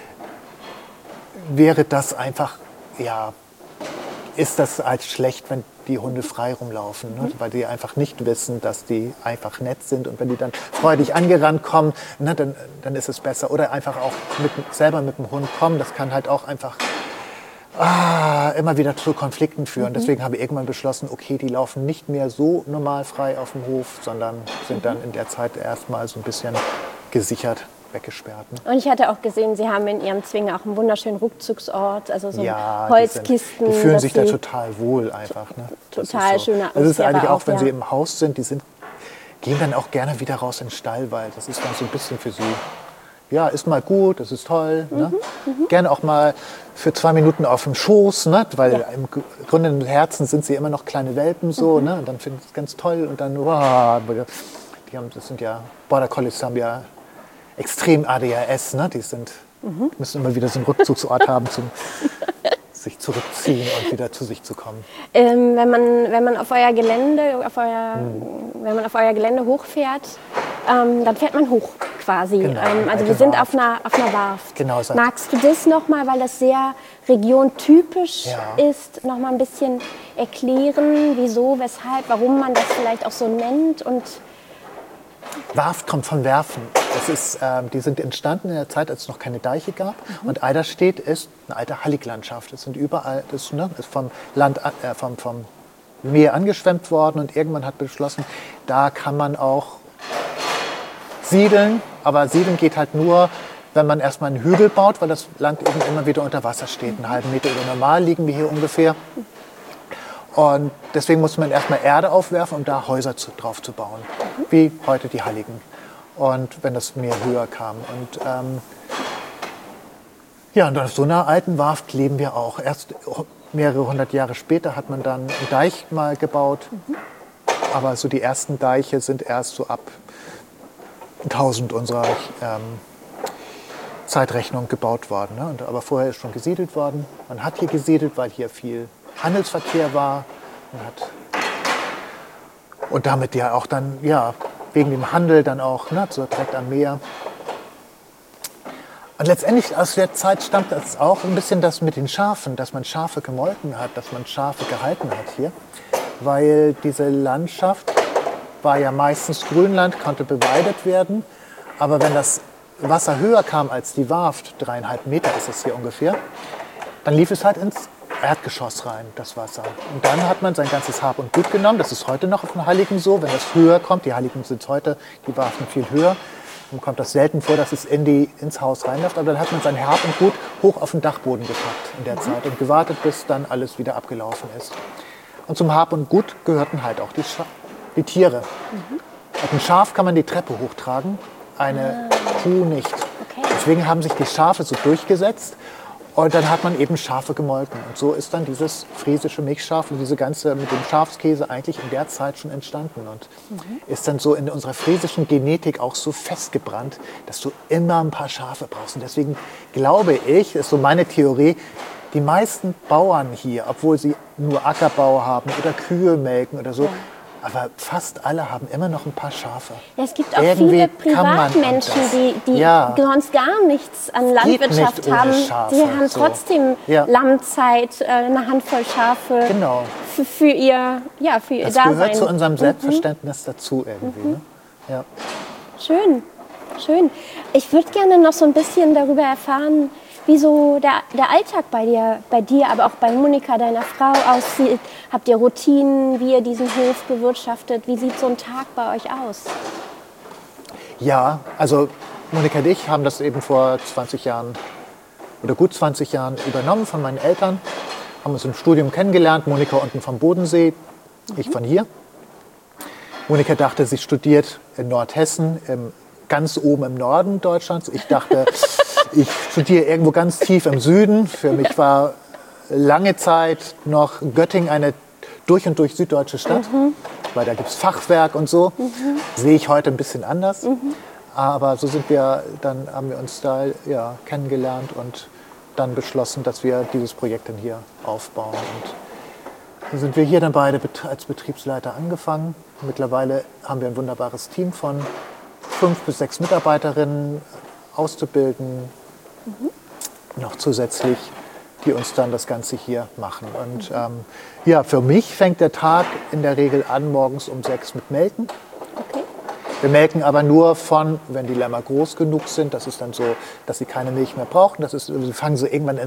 wäre das einfach, ja, ist das halt schlecht, wenn die Hunde frei rumlaufen, ne? Weil die einfach nicht wissen, dass die einfach nett sind. Und wenn die dann freudig angerannt kommen, ne, dann ist es besser. Oder einfach auch selber mit dem Hund kommen. Das kann halt auch einfach immer wieder zu Konflikten führen. Deswegen habe ich irgendwann beschlossen, okay, die laufen nicht mehr so normal frei auf dem Hof, sondern sind dann in der Zeit erstmal so ein bisschen gesichert, weggesperrt. Ne? Und ich hatte auch gesehen, Sie haben in Ihrem Zwinger auch einen wunderschönen Rückzugsort, also so Ja, Holzkisten. die fühlen dass sich da sie- total wohl einfach. Ne? Das Total ist so. schöne Das ist Atmosphäre eigentlich auch, auch, wenn ja. sie im Haus sind, gehen dann auch gerne wieder raus in den Stall, weil das ist dann so ein bisschen für sie, ja, ist mal gut, das ist toll. Ne? Gerne auch mal für 2 Minuten auf dem Schoß, ne? Weil Ja. im Grunde im Herzen sind sie immer noch kleine Welpen so. Ne? Und dann finden sie es ganz toll und dann, wow, das sind ja, Border Collies haben ja extrem ADHS, ne? Die müssen immer wieder so einen Rückzugsort haben zum sich zurückziehen und wieder zu sich zu kommen. Wenn man auf euer Gelände, wenn man auf euer Gelände hochfährt, dann fährt man hoch quasi. Genau, Also alte wir sind Warft. auf einer Warft. Genau, so. Magst du das nochmal, weil das sehr regiontypisch Ja. ist, nochmal ein bisschen erklären, wieso, weshalb, warum man das vielleicht auch so nennt? Und Warft kommt von Werfen. Die sind entstanden in der Zeit, als es noch keine Deiche gab. Und Eiderstedt ist eine alte Halliglandschaft. Es sind überall, ist vom Meer angeschwemmt worden. Und irgendwann hat beschlossen, da kann man auch siedeln. Aber siedeln geht halt nur, wenn man erstmal einen Hügel baut, weil das Land eben immer wieder unter Wasser steht. Einen halben Meter über Normal liegen wir hier ungefähr. Und deswegen musste man erstmal Erde aufwerfen, um da Häuser drauf zu bauen, wie heute die Halligen. Und wenn das Meer höher kam. Und und auf so einer alten Warft leben wir auch. Erst mehrere hundert Jahre später hat man dann einen Deich mal gebaut. Aber so die ersten Deiche sind erst so ab 1000 unserer Zeitrechnung gebaut worden. Ne? Aber vorher ist schon gesiedelt worden. Man hat hier gesiedelt, weil hier viel Handelsverkehr war und damit ja auch dann, ja, wegen dem Handel dann auch, ne, so direkt am Meer. Und letztendlich aus der Zeit stammt das auch ein bisschen das mit den Schafen, dass man Schafe gemolken hat, dass man Schafe gehalten hat hier. Weil diese Landschaft war ja meistens Grünland, konnte beweidet werden. Aber wenn das Wasser höher kam als die Warft, 3,5 Meter ist es hier ungefähr, dann lief es halt ins Erdgeschoss rein, das Wasser. Und dann hat man sein ganzes Hab und Gut genommen. Das ist heute noch auf den Halligen so, wenn das höher kommt. Die Halligen sind heute, die Warfen viel höher. Dann kommt das selten vor, dass es ins Haus reinläuft. Aber dann hat man sein Hab und Gut hoch auf den Dachboden gepackt in der Zeit und gewartet, bis dann alles wieder abgelaufen ist. Und zum Hab und Gut gehörten halt auch die Tiere. Und ein Schaf kann man die Treppe hochtragen, eine Kuh nicht. Okay. Deswegen haben sich die Schafe so durchgesetzt. Und dann hat man eben Schafe gemolken. Und so ist dann dieses friesische Milchschaf und diese ganze mit dem Schafskäse eigentlich in der Zeit schon entstanden. Und ist dann so in unserer friesischen Genetik auch so festgebrannt, dass du immer ein paar Schafe brauchst. Und deswegen glaube ich, ist so meine Theorie, die meisten Bauern hier, obwohl sie nur Ackerbau haben oder Kühe melken oder so, aber fast alle haben immer noch ein paar Schafe. ja, es gibt auch Irgendwie viele kann man Privatmenschen, anders. die Ja. sonst gar nichts an Landwirtschaft nicht ohne haben. Schafe, Die haben so. trotzdem Ja. Lammzeit, eine Handvoll Schafe Genau. für ihr Das Dasein. gehört zu unserem Selbstverständnis dazu irgendwie. Ne? Ja. Schön, schön. Ich würde gerne noch so ein bisschen darüber erfahren, wie so der Alltag bei dir, aber auch bei Monika, deiner Frau, aussieht. Habt ihr Routinen, wie ihr diesen Hof bewirtschaftet? Wie sieht so ein Tag bei euch aus? Ja, also Monika und ich haben das eben vor 20 Jahren oder gut 20 Jahren übernommen von meinen Eltern. Haben uns im Studium kennengelernt. Monika unten vom Bodensee, ich von hier. Monika dachte, sie studiert in Nordhessen, ganz oben im Norden Deutschlands. Ich dachte, ich studiere irgendwo ganz tief im Süden. Für mich war lange Zeit noch Göttingen eine durch und durch süddeutsche Stadt, weil da gibt es Fachwerk und so. Sehe ich heute ein bisschen anders. Aber so haben wir uns da kennengelernt und dann beschlossen, dass wir dieses Projekt dann hier aufbauen. Und dann sind wir hier dann beide als Betriebsleiter angefangen. Mittlerweile haben wir ein wunderbares Team von 5 bis 6 Mitarbeiterinnen auszubilden, noch zusätzlich, die uns dann das Ganze hier machen. Und für mich fängt der Tag in der Regel an morgens um 6 mit Melken. Okay. Wir melken aber nur wenn die Lämmer groß genug sind. Das ist dann so, dass sie keine Milch mehr brauchen. Wir fangen so irgendwann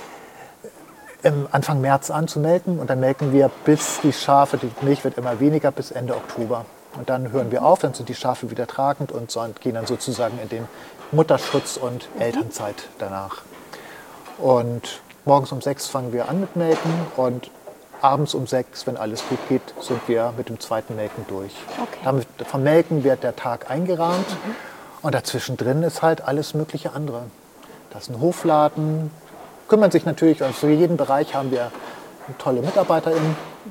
im Anfang März an zu melken. Und dann melken wir bis die Milch wird immer weniger, bis Ende Oktober. Und dann hören wir auf, dann sind die Schafe wieder tragend und gehen dann sozusagen in den Mutterschutz und Elternzeit danach. Und morgens um 6 fangen wir an mit Melken und abends um 6, wenn alles gut geht, sind wir mit dem zweiten Melken durch. Okay. Vom Melken wird der Tag eingerahmt und dazwischen drin ist halt alles mögliche andere. Das ist ein Hofladen, kümmern sich natürlich, also für jeden Bereich haben wir tolle MitarbeiterInnen,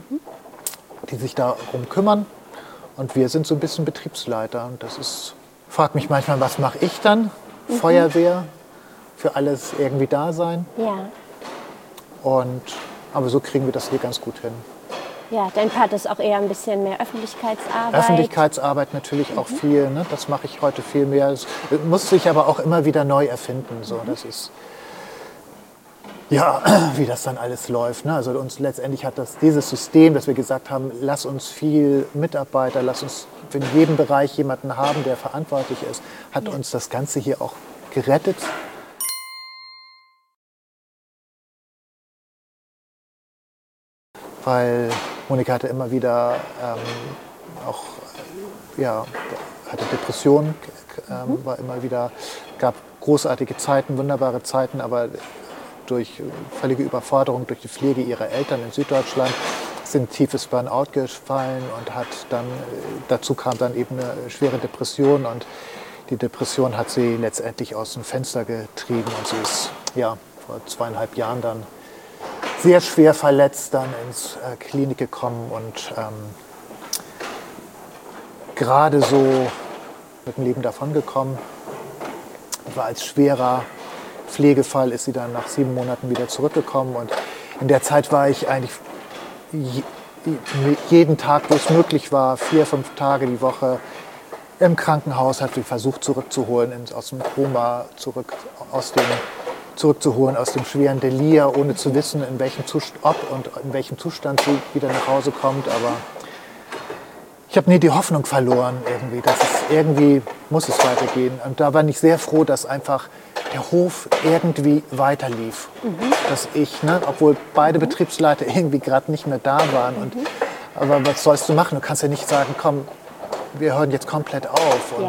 die sich darum kümmern. Und wir sind so ein bisschen Betriebsleiter. Und frag mich manchmal, was mache ich dann? Feuerwehr, für alles irgendwie da sein. Ja. Aber so kriegen wir das hier ganz gut hin. Ja, dein Part ist auch eher ein bisschen mehr Öffentlichkeitsarbeit. Öffentlichkeitsarbeit natürlich auch viel. Ne? Das mache ich heute viel mehr. Es muss sich aber auch immer wieder neu erfinden. So. Das ist, wie das dann alles läuft. Ne? Also letztendlich hat dieses System, dass wir gesagt haben, lass uns viel Mitarbeiter, lass uns in jedem Bereich jemanden haben, der verantwortlich ist, hat uns das Ganze hier auch gerettet. Weil Monika hatte immer wieder hatte Depressionen, gab großartige Zeiten, wunderbare Zeiten, aber durch völlige Überforderung durch die Pflege ihrer Eltern in Süddeutschland ist in ein tiefes Burnout gefallen und dazu kam dann eben eine schwere Depression und die Depression hat sie letztendlich aus dem Fenster getrieben und sie ist vor 2,5 Jahren dann sehr schwer verletzt dann ins Klinik gekommen und gerade so mit dem Leben davongekommen. War als schwerer Pflegefall, ist sie dann nach 7 Monaten wieder zurückgekommen und in der Zeit war ich eigentlich jeden Tag, wo es möglich war, 4, 5 Tage die Woche im Krankenhaus, hat sie versucht zurückzuholen, aus dem Koma, zurückzuholen aus dem schweren Delir, ohne zu wissen, in welchem Zustand sie wieder nach Hause kommt. Aber ich habe nie die Hoffnung verloren, irgendwie muss es weitergehen. Und da war ich sehr froh, dass einfach der Hof irgendwie weiterlief. Dass obwohl beide Betriebsleiter irgendwie gerade nicht mehr da waren. Aber was sollst du machen? Du kannst ja nicht sagen, komm, wir hören jetzt komplett auf. Und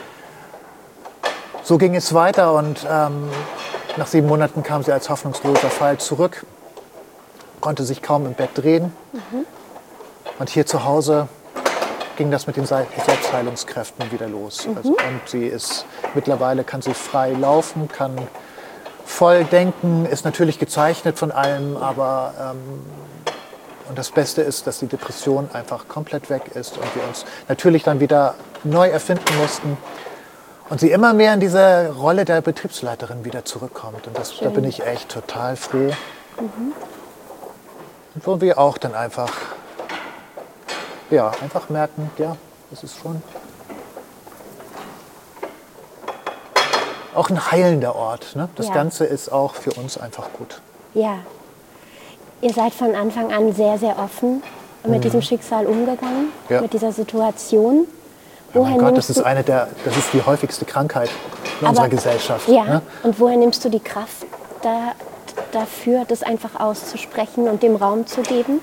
so ging es weiter und nach 7 Monaten kam sie als hoffnungsloser Fall zurück, konnte sich kaum im Bett drehen. Und hier zu Hause ging das mit den Selbstheilungskräften wieder los. Und mittlerweile kann sie frei laufen, kann voll denken, ist natürlich gezeichnet von allem, aber und das Beste ist, dass die Depression einfach komplett weg ist und wir uns natürlich dann wieder neu erfinden mussten. Und sie immer mehr in diese Rolle der Betriebsleiterin wieder zurückkommt. Und da bin ich echt total froh. Und wo wir auch dann einfach merken, das ist schon auch ein heilender Ort. Ne? Das Ganze ist auch für uns einfach gut. Ja, ihr seid von Anfang an sehr, sehr offen mit diesem Schicksal umgegangen, mit dieser Situation. Oh mein Gott, das ist die häufigste Krankheit in unserer Gesellschaft. Ja, ne? Und woher nimmst du die Kraft, dafür, das einfach auszusprechen und dem Raum zu geben?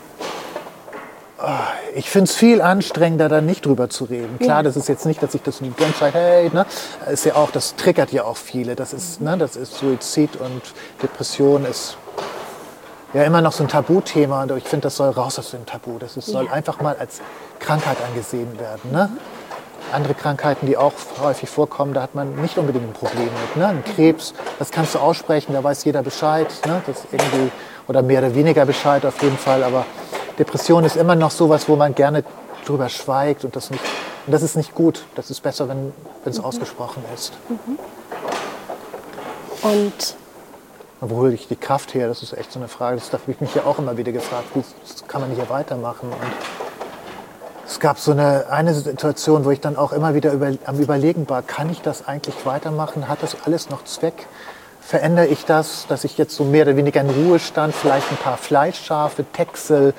Ich finde es viel anstrengender, da nicht drüber zu reden. Klar, das ist jetzt nicht, dass ich das die ganze Zeit, hey, ne, ist ja auch, das triggert ja auch viele. Das ist, ne, das ist Suizid und Depression ist ja immer noch so ein Tabuthema. Und ich finde, das soll raus aus dem Tabu. Das soll einfach mal als Krankheit angesehen werden. Ne? Andere Krankheiten, die auch häufig vorkommen, da hat man nicht unbedingt ein Problem mit. Ne? Ein Krebs, das kannst du aussprechen, da weiß jeder Bescheid. Ne? Das irgendwie, oder mehr oder weniger Bescheid auf jeden Fall. Aber Depression ist immer noch sowas, wo man gerne drüber schweigt und das ist nicht gut. Das ist besser, wenn es ausgesprochen ist. Und wo hole ich die Kraft her? Das ist echt so eine Frage. Das habe ich mich ja auch immer wieder gefragt. Wie kann man hier weitermachen? Und es gab so eine Situation, wo ich dann auch immer wieder am Überlegen war, kann ich das eigentlich weitermachen? Hat das alles noch Zweck? Verändere ich das, dass ich jetzt so mehr oder weniger in Ruhestand, vielleicht ein paar Fleischschafe, Texel.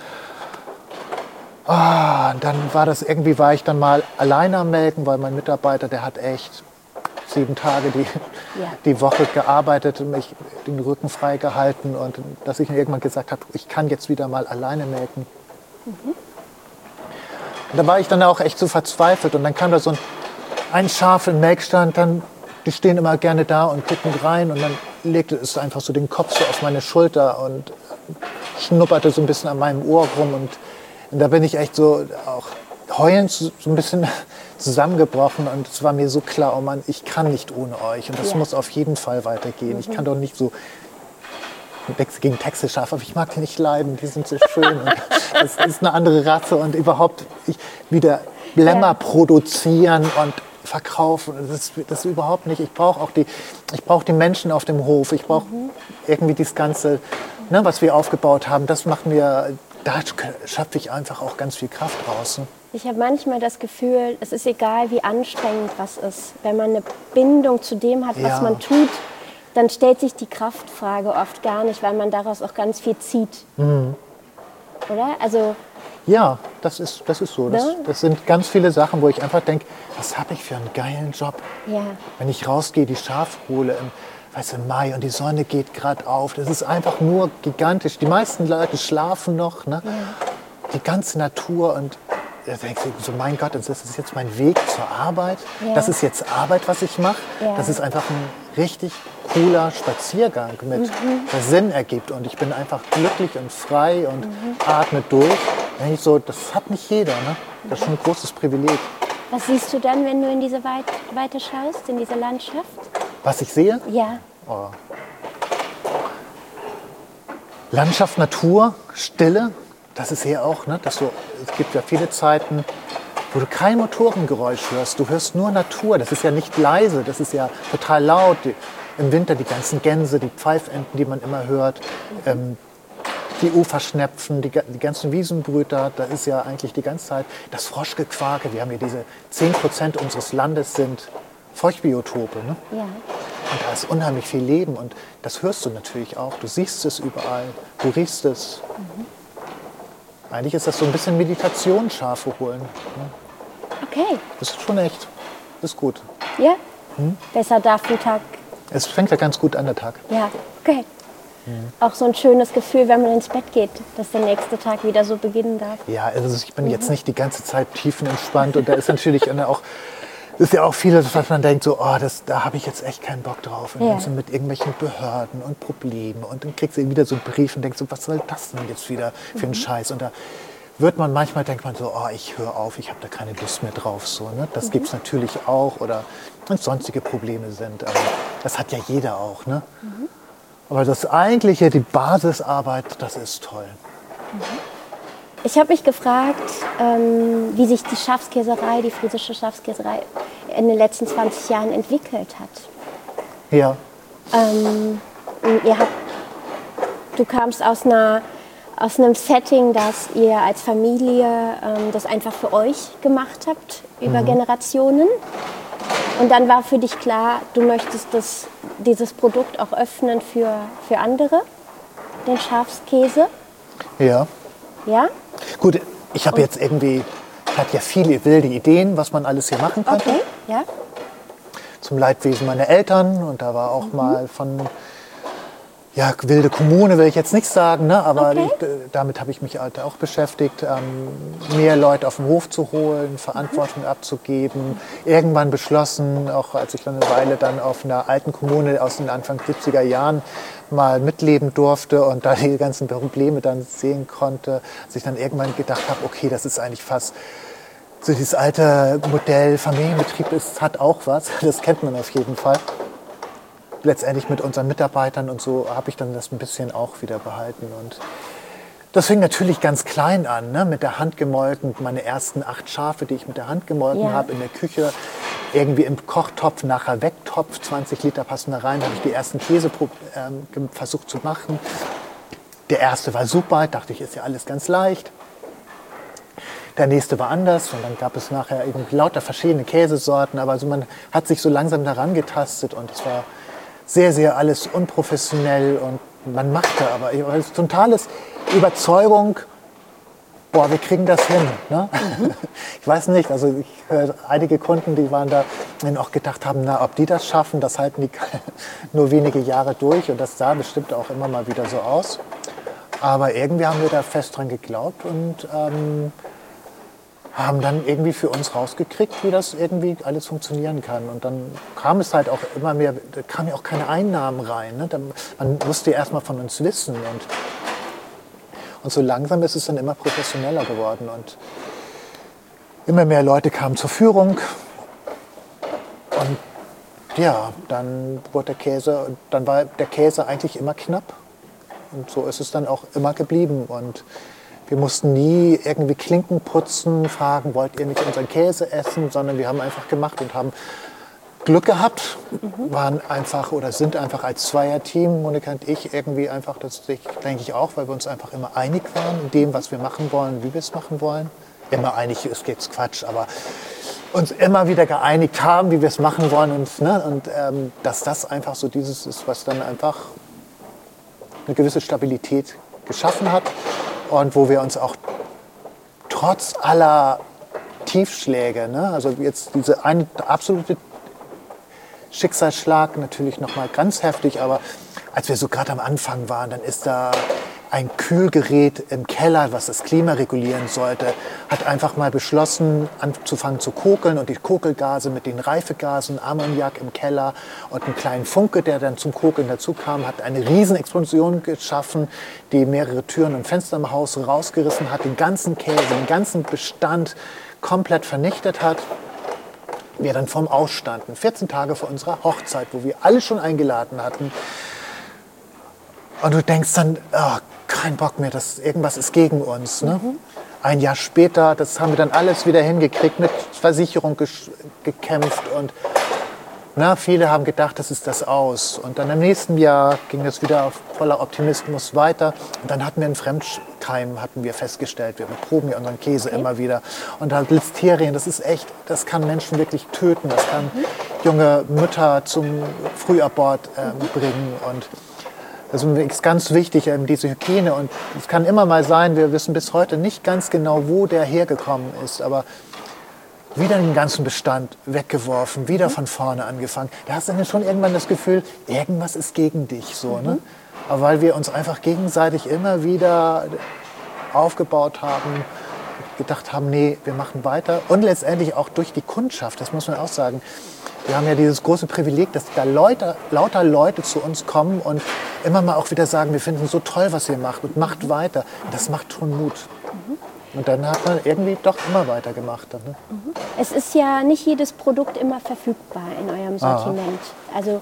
Und dann war ich dann mal alleine am Melken, weil mein Mitarbeiter, der hat echt 7 Tage die Woche gearbeitet und mich den Rücken frei gehalten. Und dass ich mir irgendwann gesagt habe, ich kann jetzt wieder mal alleine melken. Und da war ich dann auch echt so verzweifelt. Und dann kam da so ein Schaf im Melkstand, die stehen immer gerne da und gucken rein. Und dann legte es einfach so den Kopf so auf meine Schulter und schnupperte so ein bisschen an meinem Ohr rum. Und da bin ich echt so auch heulend so ein bisschen zusammengebrochen. Und es war mir so klar, oh Mann, ich kann nicht ohne euch. Und das muss auf jeden Fall weitergehen. Ich kann doch nicht so gegen Texelschafe, aber ich mag die nicht leiden, die sind so schön. Und das ist eine andere Rasse und überhaupt wieder Lämmer produzieren und verkaufen, das überhaupt nicht. Ich brauche die Menschen auf dem Hof, ich brauche irgendwie das Ganze, ne, was wir aufgebaut haben, da schöpfe ich einfach auch ganz viel Kraft raus. ich habe manchmal das Gefühl, es ist egal, wie anstrengend was ist. Wenn man eine Bindung zu dem hat, was man tut, dann stellt sich die Kraftfrage oft gar nicht, weil man daraus auch ganz viel zieht. Oder? Also, ja, das ist so. Das sind ganz viele Sachen, wo ich einfach denke, was habe ich für einen geilen Job. ja. Wenn ich rausgehe, die Schaf hole im Mai und die Sonne geht gerade auf. Das ist einfach nur gigantisch. Die meisten Leute schlafen noch. Ne? Die ganze Natur und da denkst du so, mein Gott, das ist jetzt mein Weg zur Arbeit. Ja. Das ist jetzt Arbeit, was ich mache. Ja. Das ist einfach ein richtig cooler Spaziergang, der Sinn ergibt. Und ich bin einfach glücklich und frei und atme durch. Das hat nicht jeder. Ne? Das ist schon ein großes Privileg. Was siehst du dann, wenn du in diese Weite schaust, in diese Landschaft? Was ich sehe? Ja. Oh. Landschaft, Natur, Stille. Das ist hier auch, ne? Es gibt ja viele Zeiten, wo du kein Motorengeräusch hörst. Du hörst nur Natur. Das ist ja nicht leise, das ist ja total laut. Im Winter die ganzen Gänse, die Pfeifenten, die man immer hört, die Uferschnepfen, die ganzen Wiesenbrüter. Da ist ja eigentlich die ganze Zeit das Froschgequake. Wir haben hier diese 10% unseres Landes sind Feuchtbiotope. Ne? Ja. Und da ist unheimlich viel Leben und das hörst du natürlich auch. Du siehst es überall, du riechst es. Eigentlich ist das so ein bisschen Meditation, Schafe holen. Okay. Das ist schon echt, das ist gut. Ja? Besser darf ein Tag. Es fängt ja ganz gut an, der Tag. Ja, okay. Auch so ein schönes Gefühl, wenn man ins Bett geht, dass der nächste Tag wieder so beginnen darf. Ja, also ich bin jetzt nicht die ganze Zeit tiefenentspannt und da ist natürlich auch, ist ja auch vieles, was man denkt, so, da habe ich jetzt echt keinen Bock drauf. Und dann so mit irgendwelchen Behörden und Problemen und dann kriegst du wieder so einen Brief und denkst so, was soll das denn jetzt wieder für einen Scheiß? Und da denkt man so, ich höre auf, ich habe da keine Lust mehr drauf. So, ne? Das gibt es natürlich auch oder wenn sonstige Probleme sind. Aber das hat ja jeder auch. Ne? Aber das eigentliche, die Basisarbeit, das ist toll. Ich habe mich gefragt, wie sich die Schafskäserei, die friesische Schafskäserei, in den letzten 20 Jahren entwickelt hat. Ja. Du kamst aus einem Setting, dass ihr als Familie das einfach für euch gemacht habt, über Generationen. Und dann war für dich klar, du möchtest dieses Produkt auch öffnen für andere, den Schafskäse. Ja. Ja? Gut, ich habe jetzt irgendwie, ja viele wilde Ideen, was man alles hier machen könnte. Okay, ja. Zum Leidwesen meiner Eltern und da war auch mal ja, wilde Kommune will ich jetzt nicht sagen, ne? Aber Okay. damit habe ich mich halt auch beschäftigt, mehr Leute auf den Hof zu holen, Verantwortung abzugeben. Irgendwann beschlossen, auch als ich dann eine Weile dann auf einer alten Kommune aus den Anfang 70er Jahren mal mitleben durfte und da die ganzen Probleme dann sehen konnte, dass ich dann irgendwann gedacht habe, okay, das ist eigentlich fast so dieses alte Modell, Familienbetrieb hat auch was, das kennt man auf jeden Fall. Letztendlich mit unseren Mitarbeitern und so habe ich dann das ein bisschen auch wieder behalten. Und das fing natürlich ganz klein an, ne? Mit der Hand gemolken, meine ersten 8 Schafe, die ich mit der Hand gemolken habe in der Küche, irgendwie im Kochtopf, nachher Wegtopf, 20 Liter passen da rein, habe ich die ersten Käse versucht zu machen. Der erste war super, dachte ich, ist ja alles ganz leicht. Der nächste war anders und dann gab es nachher eben lauter verschiedene Käsesorten, aber also man hat sich so langsam daran getastet und es war sehr, sehr alles unprofessionell und man machte aber totales Überzeugung, boah, wir kriegen das hin. Ne? Ich weiß nicht, also ich höre einige Kunden, die waren da und auch gedacht haben, na, ob die das schaffen, das halten die nur wenige Jahre durch und das sah bestimmt auch immer mal wieder so aus. Aber irgendwie haben wir da fest dran geglaubt und haben dann irgendwie für uns rausgekriegt, wie das irgendwie alles funktionieren kann. Und dann kam es halt auch immer mehr, da kamen ja auch keine Einnahmen rein. Ne? Man musste ja erst mal von uns wissen. Und so langsam ist es dann immer professioneller geworden. Und immer mehr Leute kamen zur Führung. Und ja, dann war der Käse eigentlich immer knapp. Und so ist es dann auch immer geblieben. Und wir mussten nie irgendwie Klinken putzen, fragen, wollt ihr nicht unseren Käse essen, sondern wir haben einfach gemacht und haben Glück gehabt, waren einfach oder sind einfach als Zweierteam, Monika und ich, irgendwie einfach, das denke ich auch, weil wir uns einfach immer einig waren in dem, was wir machen wollen, wie wir es machen wollen. Immer einig ist jetzt Quatsch, aber uns immer wieder geeinigt haben, wie wir es machen wollen und dass das einfach so dieses ist, was dann einfach eine gewisse Stabilität geschaffen hat. Und wo wir uns auch trotz aller Tiefschläge, ne, also jetzt diese eine absolute Schicksalsschlag natürlich noch mal ganz heftig, aber als wir so gerade am Anfang waren, dann ist da ein Kühlgerät im Keller, was das Klima regulieren sollte, hat einfach mal beschlossen, anzufangen zu kokeln und die Kokelgase mit den Reifegasen, Ammoniak im Keller und einen kleinen Funke, der dann zum Kokeln dazu kam, hat eine Riesenexplosion geschaffen, die mehrere Türen und Fenster im Haus rausgerissen hat, den ganzen Käse, den ganzen Bestand komplett vernichtet hat. Wir dann vorm Ausstanden, 14 Tage vor unserer Hochzeit, wo wir alle schon eingeladen hatten. Und du denkst dann, oh, kein Bock mehr, irgendwas ist gegen uns. Ne? Ein Jahr später, das haben wir dann alles wieder hingekriegt, mit Versicherung gekämpft. Und viele haben gedacht, das ist das aus. Und dann im nächsten Jahr ging es wieder voller Optimismus weiter. Und dann hatten wir einen Fremdkeim, hatten wir festgestellt. Wir proben ja unseren Käse immer wieder. Und halt Listerien, das ist echt, das kann Menschen wirklich töten. Das kann junge Mütter zum Frühabort bringen. Und das ist ganz wichtig, diese Hygiene. Und es kann immer mal sein, wir wissen bis heute nicht ganz genau, wo der hergekommen ist. Aber wieder den ganzen Bestand weggeworfen, wieder von vorne angefangen. Da hast du dann schon irgendwann das Gefühl, irgendwas ist gegen dich. So, ne? Aber weil wir uns einfach gegenseitig immer wieder aufgebaut haben, gedacht haben, nee, wir machen weiter. Und letztendlich auch durch die Kundschaft, das muss man auch sagen. Wir haben ja dieses große Privileg, dass da lauter Leute zu uns kommen und immer mal auch wieder sagen, wir finden es so toll, was ihr macht und macht weiter. Und das macht schon Mut. Und dann hat man irgendwie doch immer weitergemacht. Dann, ne? Es ist ja nicht jedes Produkt immer verfügbar in eurem Sortiment. Also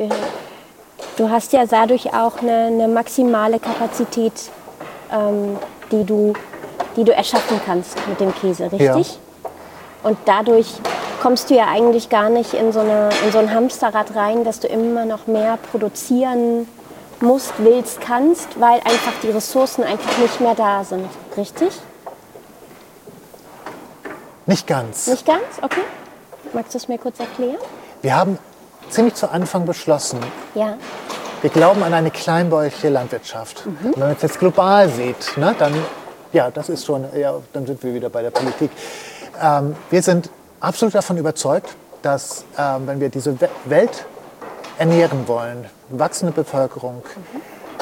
du hast ja dadurch auch eine maximale Kapazität, die du erschaffen kannst mit dem Käse, richtig? Ja. Und dadurch kommst du ja eigentlich gar nicht in so ein Hamsterrad rein, dass du immer noch mehr produzieren musst, willst, kannst, weil einfach die Ressourcen einfach nicht mehr da sind, richtig? Nicht ganz. Nicht ganz? Okay. Magst du es mir kurz erklären? Wir haben ziemlich zu Anfang beschlossen, ja. Wir glauben an eine kleinbäuerliche Landwirtschaft. Wenn man es jetzt global sieht, ne, dann, ja, das ist schon, ja, dann sind wir wieder bei der Politik. Wir sind absolut davon überzeugt, dass wenn wir diese Welt ernähren wollen, wachsende Bevölkerung,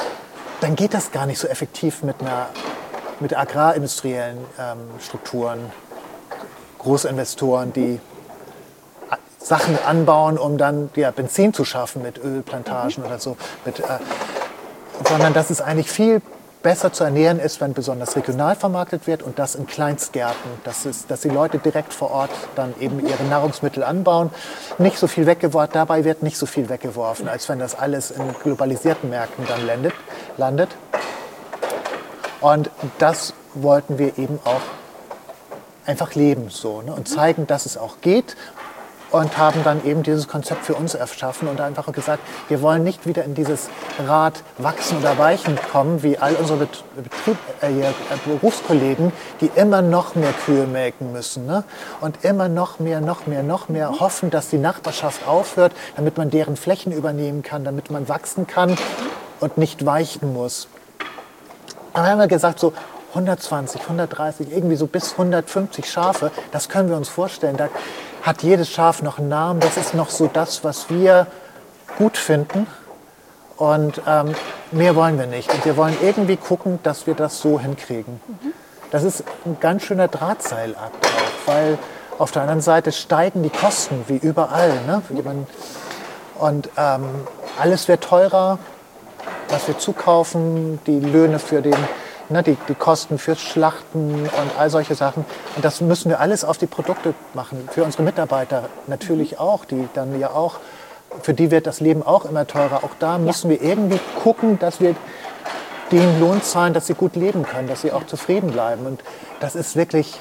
dann geht das gar nicht so effektiv mit agrarindustriellen Strukturen. Großinvestoren, die Sachen anbauen, um dann Benzin zu schaffen mit Ölplantagen oder so. Sondern dass es eigentlich viel besser zu ernähren ist, wenn besonders regional vermarktet wird und das in Kleinstgärten. Dass die Leute direkt vor Ort dann eben ihre Nahrungsmittel anbauen. Nicht so viel weggeworfen, dabei wird nicht so viel weggeworfen, als wenn das alles in globalisierten Märkten dann landet. Und das wollten wir eben auch einfach leben so, ne? Und zeigen, dass es auch geht. Und haben dann eben dieses Konzept für uns erschaffen und einfach gesagt, wir wollen nicht wieder in dieses Rad wachsen oder weichen kommen, wie all unsere Berufskollegen, die immer noch mehr Kühe melken müssen, ne? Und immer noch mehr hoffen, dass die Nachbarschaft aufhört, damit man deren Flächen übernehmen kann, damit man wachsen kann und nicht weichen muss. Dann haben wir gesagt, so 120, 130, irgendwie so bis 150 Schafe, das können wir uns vorstellen. Da hat jedes Schaf noch einen Namen. Das ist noch so das, was wir gut finden. Und mehr wollen wir nicht. Und wir wollen irgendwie gucken, dass wir das so hinkriegen. Das ist ein ganz schöner Drahtseilakt auch, weil auf der anderen Seite steigen die Kosten wie überall. Ne? Und alles wird teurer, was wir zukaufen, die Löhne für die Kosten fürs Schlachten und all solche Sachen. Und das müssen wir alles auf die Produkte machen. Für unsere Mitarbeiter natürlich auch, für die wird das Leben auch immer teurer. Auch da müssen wir irgendwie gucken, dass wir denen Lohn zahlen, dass sie gut leben können, dass sie auch zufrieden bleiben. Und das ist wirklich,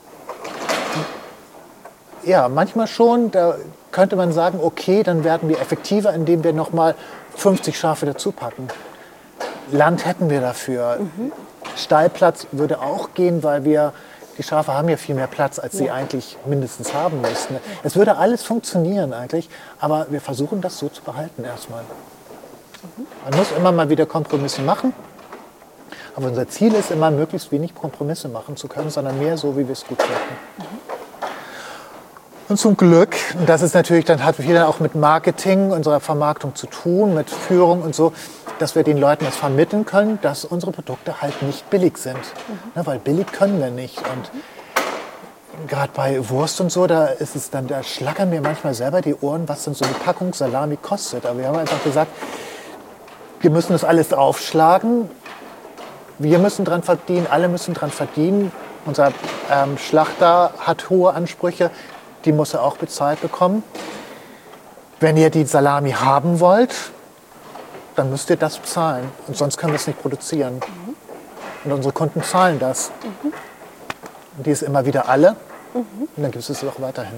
manchmal schon, da könnte man sagen, okay, dann werden wir effektiver, indem wir nochmal 50 Schafe dazu packen. Land hätten wir dafür. Stallplatz würde auch gehen, weil die Schafe haben ja viel mehr Platz, als sie eigentlich mindestens haben müssten. Es würde alles funktionieren eigentlich, aber wir versuchen das so zu behalten erstmal. Man muss immer mal wieder Kompromisse machen, aber unser Ziel ist immer, möglichst wenig Kompromisse machen zu können, sondern mehr so, wie wir es gut finden. Und zum Glück, das ist natürlich, dann hat viel auch mit Marketing, unserer Vermarktung zu tun, mit Führung und so, dass wir den Leuten das vermitteln können, dass unsere Produkte halt nicht billig sind. Ne, weil billig können wir nicht. Und gerade bei Wurst und so, da schlackern mir manchmal selber die Ohren, was denn so eine Packung Salami kostet. Aber wir haben einfach gesagt, wir müssen das alles aufschlagen. Wir müssen dran verdienen, alle müssen dran verdienen. Unser Schlachter hat hohe Ansprüche. Die muss er auch bezahlt bekommen. Wenn ihr die Salami haben wollt, dann müsst ihr das bezahlen. Und sonst können wir es nicht produzieren. Und unsere Kunden zahlen das. Und die ist immer wieder alle. Und dann gibt es es auch weiterhin.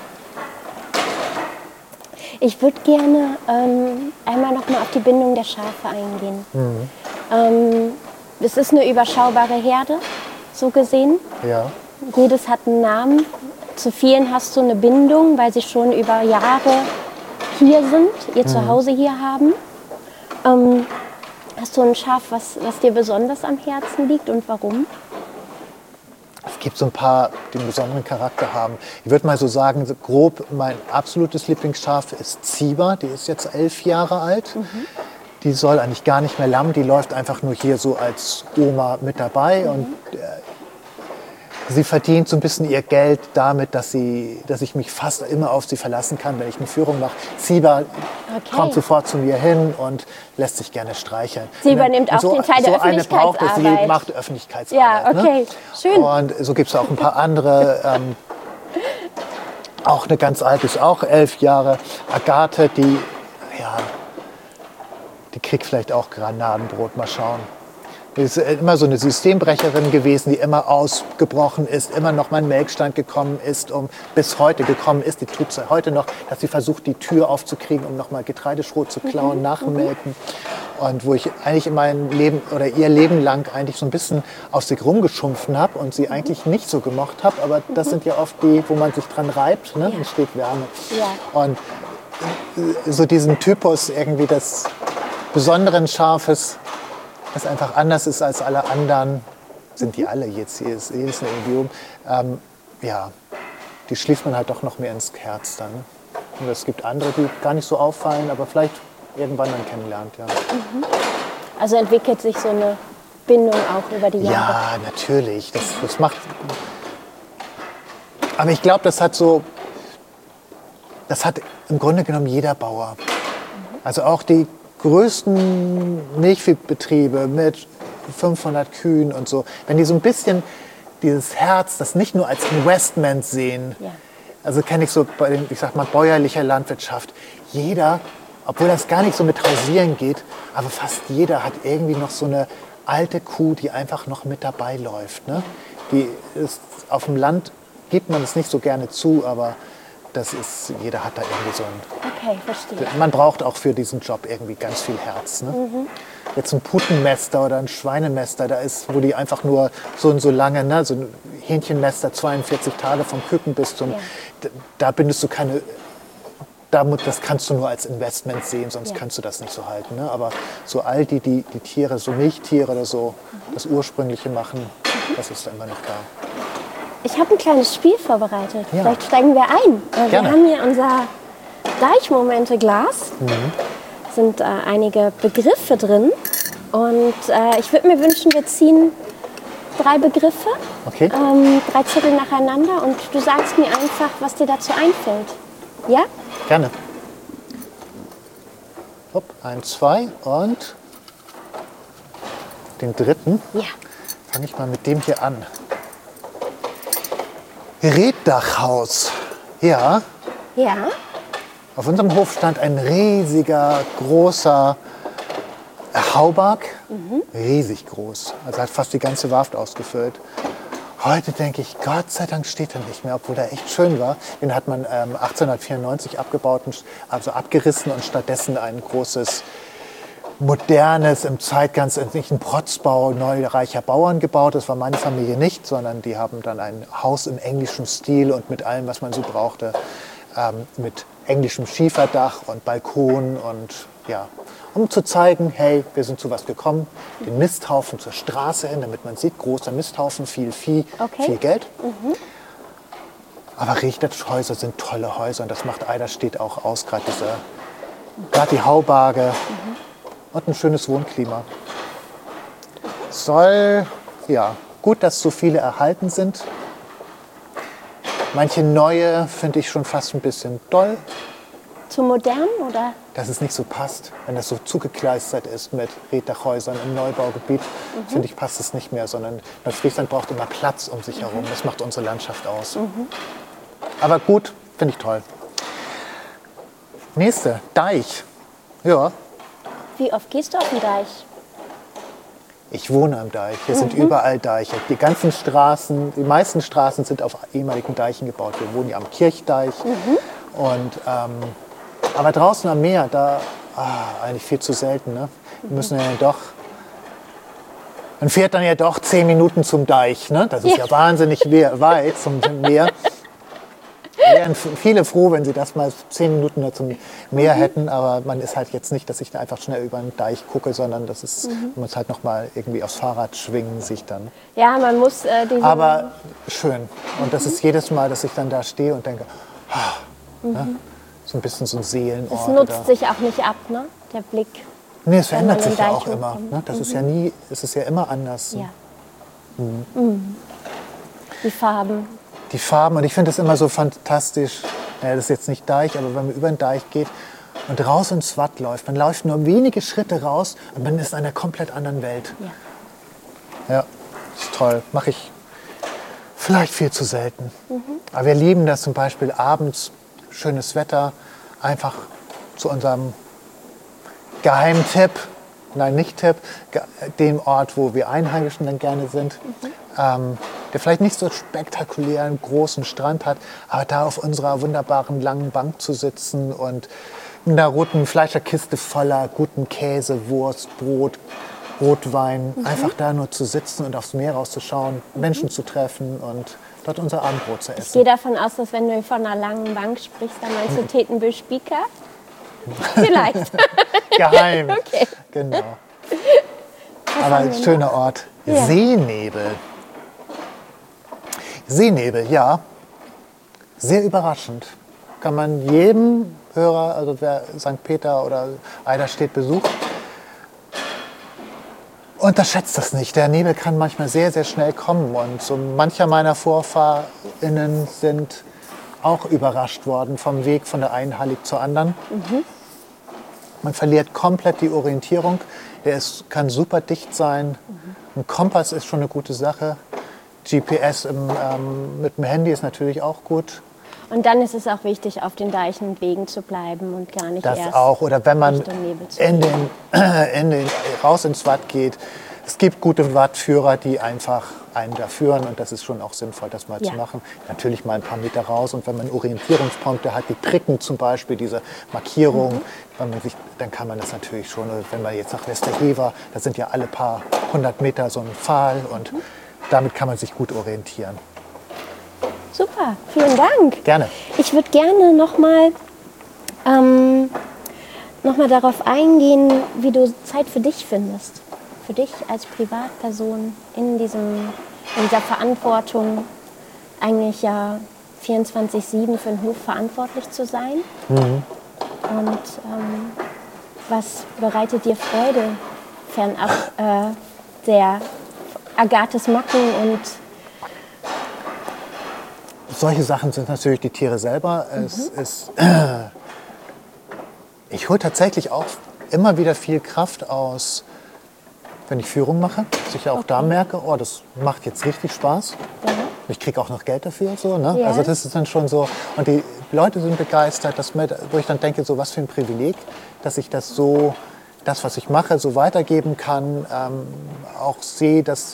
Ich würde gerne einmal noch mal auf die Bindung der Schafe eingehen. Es ist eine überschaubare Herde, so gesehen. Ja. Jedes hat einen Namen. Zu vielen hast du eine Bindung, weil sie schon über Jahre hier sind, ihr Zuhause hier haben. Hast du ein Schaf, was dir besonders am Herzen liegt und warum? Es gibt so ein paar, die einen besonderen Charakter haben. Ich würde mal so sagen, so grob, mein absolutes Lieblingsschaf ist Ziba. Die ist jetzt 11 Jahre alt. Die soll eigentlich gar nicht mehr lammen. Die läuft einfach nur hier so als Oma mit dabei. Und sie verdient so ein bisschen ihr Geld damit, dass ich mich fast immer auf sie verlassen kann, wenn ich eine Führung mache. Ziba kommt sofort zu mir hin und lässt sich gerne streicheln. Sie übernimmt auch den Teil der Öffentlichkeitsarbeit. So eine braucht es, sie macht Öffentlichkeitsarbeit. Ja, okay, ne? Schön. Und so gibt es auch ein paar andere. Auch eine ganz alte, ist auch 11 Jahre. Agathe, die kriegt vielleicht auch Granadenbrot, mal schauen. Sie ist immer so eine Systembrecherin gewesen, die immer ausgebrochen ist, immer noch mal in den Melkstand gekommen ist, bis heute gekommen ist. Die tut es heute noch, dass sie versucht, die Tür aufzukriegen, um noch mal Getreideschrot zu klauen nach dem Melken. Und wo ich eigentlich in meinem Leben oder ihr Leben lang eigentlich so ein bisschen auf sie rumgeschumpfen habe und sie eigentlich nicht so gemocht habe. Aber das sind ja oft die, wo man sich dran reibt, ne? Entsteht Wärme. Ja. Und so diesen Typus irgendwie des besonderen Schafes, das einfach anders ist als alle anderen, sind die alle jetzt, hier ist eine Individuum, die schließt man halt doch noch mehr ins Herz dann. Und es gibt andere, die gar nicht so auffallen, aber vielleicht irgendwann dann kennenlernt. Ja. Also entwickelt sich so eine Bindung auch über die Jahre. Ja, natürlich. Das macht. Aber ich glaube, das hat im Grunde genommen jeder Bauer. Also auch die größten Milchviehbetriebe mit 500 Kühen und so, wenn die so ein bisschen dieses Herz, das nicht nur als Investment sehen, also kenne ich so bei den, ich sag mal, bäuerlicher Landwirtschaft, jeder, obwohl das gar nicht so mit Rasieren geht, aber fast jeder hat irgendwie noch so eine alte Kuh, die einfach noch mit dabei läuft. Ne? Die ist, auf dem Land gibt man es nicht so gerne zu, aber jeder hat da irgendwie so ein... Okay, verstehe. Man braucht auch für diesen Job irgendwie ganz viel Herz. Ne? Jetzt ein Putenmäster oder ein Schweinemäster, wo die einfach nur so und so lange, ne? So ein Hähnchenmäster, 42 Tage vom Küken bis zum... Da bindest du keine... Das kannst du nur als Investment sehen, sonst kannst du das nicht so halten. Ne? Aber so all die Tiere, so Milchtiere oder so, das Ursprüngliche machen, das ist immer noch da. Ich habe ein kleines Spiel vorbereitet. Ja. Vielleicht steigen wir ein. Gerne. Wir haben hier unser Deichmomente-Glas. Sind einige Begriffe drin. Und ich würde mir wünschen, wir ziehen 3 Begriffe, Okay. 3 Zettel nacheinander. Und du sagst mir einfach, was dir dazu einfällt. Ja? Gerne. Hopp, 1, 2 und den dritten. Ja. Fange ich mal mit dem hier an. Reetdachhaus. Ja, Ja. auf unserem Hof stand ein riesiger, großer Hauberg. Riesig groß. Also hat fast die ganze Warft ausgefüllt. Heute denke ich, Gott sei Dank steht er nicht mehr, obwohl er echt schön war. Den hat man 1894 abgebaut, also abgerissen und stattdessen ein großes, modernes, im Zeitgeist nicht ein Protzbau neureicher Bauern gebaut. Das war meine Familie nicht, sondern die haben dann ein Haus im englischen Stil und mit allem, was man so brauchte, mit englischem Schieferdach und Balkon und ja, um zu zeigen, hey, wir sind zu was gekommen, den Misthaufen zur Straße hin, damit man sieht, großer Misthaufen, viel Vieh, viel Geld. Aber Reetdachhäuser sind tolle Häuser und das macht Eiderstedt auch aus, gerade die Haubarge und ein schönes Wohnklima. Gut, dass so viele erhalten sind. Manche neue finde ich schon fast ein bisschen doll. Zu modern, oder? Dass es nicht so passt, wenn das so zugekleistert ist mit Reetdachhäusern im Neubaugebiet, finde ich, passt es nicht mehr, sondern Friesland braucht immer Platz um sich herum. Das macht unsere Landschaft aus. Aber gut, finde ich toll. Nächste, Deich. Ja, Wie oft gehst du auf den Deich? ich wohne am Deich. Hier sind überall Deiche. Die ganzen Straßen, die meisten Straßen sind auf ehemaligen Deichen gebaut. Wir wohnen ja am Kirchteich. Und, aber draußen am Meer, eigentlich viel zu selten. Ne? Wir müssen ja doch, man fährt dann ja doch 10 Minuten zum Deich. Ne? Das ist ja wahnsinnig weit zum Meer. Wären viele froh, wenn sie das mal 10 Minuten nur zum Meer hätten, aber man ist halt jetzt nicht, dass ich da einfach schnell über den Deich gucke, sondern das ist, man muss halt noch mal irgendwie aufs Fahrrad schwingen sich dann. Ja, man muss Aber schön. Und das ist jedes Mal, dass ich dann da stehe und denke, ne? So ein bisschen so ein Seelenort. Es nutzt sich auch nicht ab, ne? Der Blick. Nee, es wenn man verändert den sich ja Deich auch immer. hochkommt. Ne? Das ist ja nie, es ist ja immer anders. Ja. Die Farben. Die Farben, und ich finde das immer so fantastisch. Ja, das ist jetzt nicht Deich, aber wenn man über den Deich geht und raus ins Watt läuft, man läuft nur wenige Schritte raus und man ist in einer komplett anderen Welt. Ja, ist toll. Mache ich vielleicht viel zu selten. Aber wir lieben das zum Beispiel abends, schönes Wetter, einfach zu unserem Geheimtipp, nein, nicht Tipp, dem Ort, wo wir Einheimischen dann gerne sind, der vielleicht nicht so spektakulären großen Strand hat, aber da auf unserer wunderbaren langen Bank zu sitzen und in einer roten Fleischerkiste voller guten Käse, Wurst, Brot, Rotwein, einfach da nur zu sitzen und aufs Meer rauszuschauen, Menschen zu treffen und dort unser Abendbrot zu Ich essen. gehe davon aus, dass wenn du von einer langen Bank sprichst, dann meinst du Tetenbüll-Spieker? Vielleicht. Geheim. Okay. Genau. Aber ein schöner Ort. Ja. Seenebel. Seenebel, ja. Sehr überraschend. Kann man jedem Hörer, also wer St. Peter oder Eiderstedt besucht, unterschätzt das nicht. Der Nebel kann manchmal sehr, sehr schnell kommen. Und so mancher meiner VorfahrInnen sind auch überrascht worden vom Weg von der einen Hallig zur anderen. Man verliert komplett die Orientierung. Kann super dicht sein. Ein Kompass ist schon eine gute Sache. GPS mit dem Handy ist natürlich auch gut. Und dann ist es auch wichtig, auf den Deichen und Wegen zu bleiben und gar nicht Das erst auch. Oder wenn man Richtung Nebel zu gehen. raus ins Watt geht. Es gibt gute Wattführer, die einfach einen da führen. Und das ist schon auch sinnvoll, das mal zu machen. Natürlich mal ein paar Meter raus. Und wenn man Orientierungspunkte hat, die Pricken zum Beispiel, diese Markierungen, dann kann man das natürlich schon. Wenn man jetzt nach Westerhever, da sind ja alle paar 100 Meter so ein Pfahl. Und damit kann man sich gut orientieren. Super, vielen Dank. Gerne. Ich würde gerne noch mal darauf eingehen, wie du Zeit für dich findest. Für dich als Privatperson in dieser Verantwortung, eigentlich ja 24/7 für den Hof verantwortlich zu sein. Und was bereitet dir Freude, fernab der Agathes Macken und solche Sachen sind natürlich die Tiere selber. Ich hole tatsächlich auch immer wieder viel Kraft aus, wenn ich Führung mache. Dass ich auch da merke, oh, das macht jetzt richtig Spaß. Ja. Ich kriege auch noch Geld dafür. So, ne? Ja. Also das ist dann schon so. Und die Leute sind begeistert, wo ich dann denke, so was für ein Privileg, dass ich das, was ich mache, so weitergeben kann. Auch sehe, dass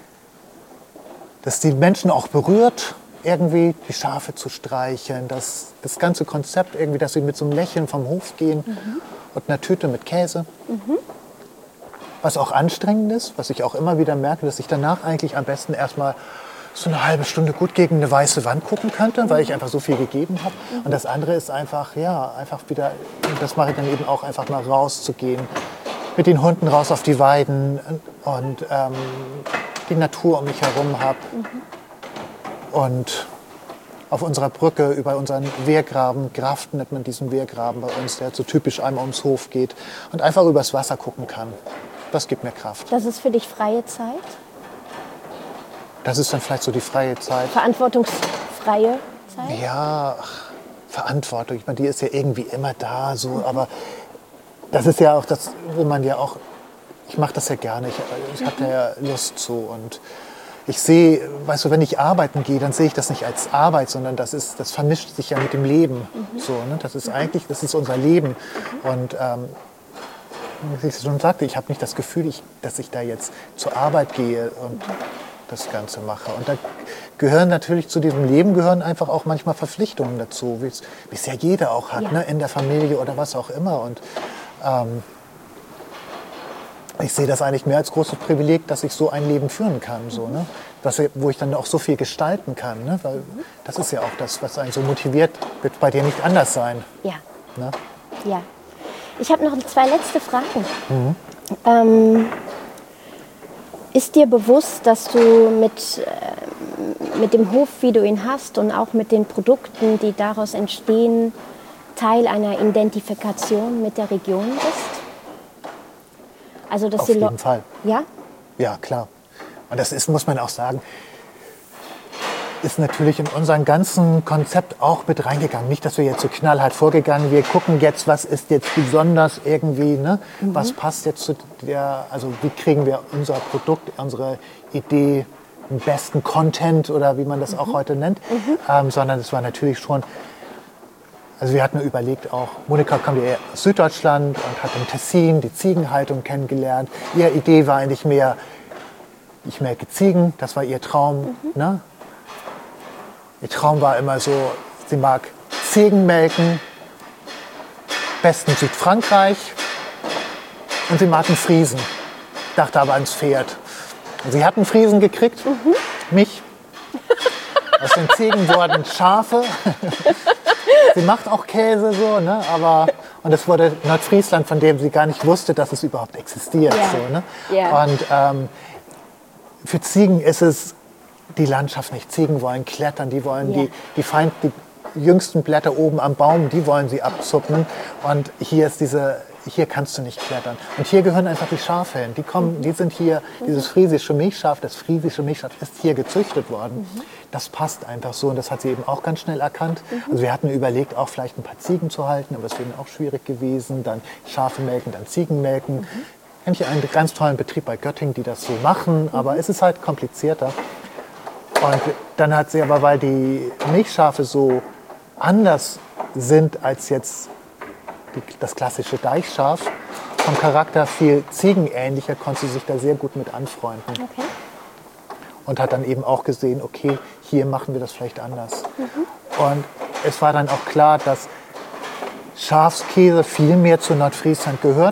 die Menschen auch berührt, irgendwie die Schafe zu streicheln, das ganze Konzept irgendwie, dass sie mit so einem Lächeln vom Hof gehen und einer Tüte mit Käse. Was auch anstrengend ist, was ich auch immer wieder merke, dass ich danach eigentlich am besten erstmal so eine halbe Stunde gut gegen eine weiße Wand gucken könnte, weil ich einfach so viel gegeben habe. Und das andere ist einfach wieder, das mache ich dann eben auch, einfach mal rauszugehen, mit den Hunden raus auf die Weiden und die Natur um mich herum habe. Und auf unserer Brücke über unseren Wehrgraben, Graft nennt man diesen Wehrgraben bei uns, der so typisch einmal ums Hof geht und einfach übers Wasser gucken kann. Das gibt mir Kraft. das ist für dich freie Zeit? Das ist dann vielleicht so die freie Zeit. Verantwortungsfreie Zeit? Ja, Verantwortung, ich meine, die ist ja irgendwie immer da, so, aber das ist ja auch das, wo man ja auch, ich mache das ja gerne, ich habe da ja Lust zu und ich sehe, weißt du, wenn ich arbeiten gehe, dann sehe ich das nicht als Arbeit, sondern das vermischt sich ja mit dem Leben. So, ne? Das ist unser Leben. Und wie ich schon sagte, ich habe nicht das Gefühl, dass ich da jetzt zur Arbeit gehe und das Ganze mache. Und da gehören natürlich zu diesem Leben einfach auch manchmal Verpflichtungen dazu, wie es ja jeder auch hat, ne? In der Familie oder was auch immer. Und ich sehe das eigentlich mehr als großes Privileg, dass ich so ein Leben führen kann, so, ne? Wo ich dann auch so viel gestalten kann. Ne? Weil das ist ja auch das, was einen so motiviert, wird bei dir nicht anders sein. Ja. Ne? Ja. Ich habe noch 2 letzte Fragen. Ist dir bewusst, dass du mit dem Hof, wie du ihn hast und auch mit den Produkten, die daraus entstehen, Teil einer Identifikation mit der Region bist? Also, dass Auf jeden Fall. Ja? Ja, klar. Und das ist, muss man auch sagen, ist natürlich in unserem ganzen Konzept auch mit reingegangen. Nicht, dass wir jetzt so knallhart vorgegangen, wir gucken jetzt, was ist jetzt besonders irgendwie, ne? Was passt jetzt zu also wie kriegen wir unser Produkt, unsere Idee, den besten Content oder wie man das auch heute nennt, sondern es war natürlich schon, also wir hatten überlegt auch, Monika kommt ja aus Süddeutschland und hat im Tessin die Ziegenhaltung kennengelernt. Ihre Idee war eigentlich mehr, ich melke Ziegen, das war ihr Traum, ne? Ihr Traum war immer so, sie mag Ziegen melken, besten Südfrankreich und sie mag einen Friesen. Dachte aber ans Pferd. Und sie hat einen Friesen gekriegt, mich. Aus den Ziegen wurden Schafe. Sie macht auch Käse, so, ne? Und es wurde Nordfriesland, von dem sie gar nicht wusste, dass es überhaupt existiert. Ja. So, ne? Ja. Und für Ziegen ist es die Landschaft nicht. Ziegen wollen klettern, die wollen die jüngsten Blätter oben am Baum, die wollen sie abzuppen. Und hier kannst du nicht klettern. Und hier gehören einfach die Schafe hin. Die sind hier, dieses friesische Milchschaf, das friesische Milchschaf ist hier gezüchtet worden. Das passt einfach so und das hat sie eben auch ganz schnell erkannt. Also wir hatten überlegt, auch vielleicht ein paar Ziegen zu halten, aber es wäre auch schwierig gewesen. Dann Schafe melken, dann Ziegen melken. Eigentlich einen ganz tollen Betrieb bei Göttingen, die das so machen, aber es ist halt komplizierter. Und dann hat sie aber, weil die Milchschafe so anders sind als jetzt das klassische Deichschaf, vom Charakter viel ziegenähnlicher, konnte sie sich da sehr gut mit anfreunden. Okay. Und hat dann eben auch gesehen, okay, hier machen wir das vielleicht anders. Und es war dann auch klar, dass Schafskäse viel mehr zu Nordfriesland gehört.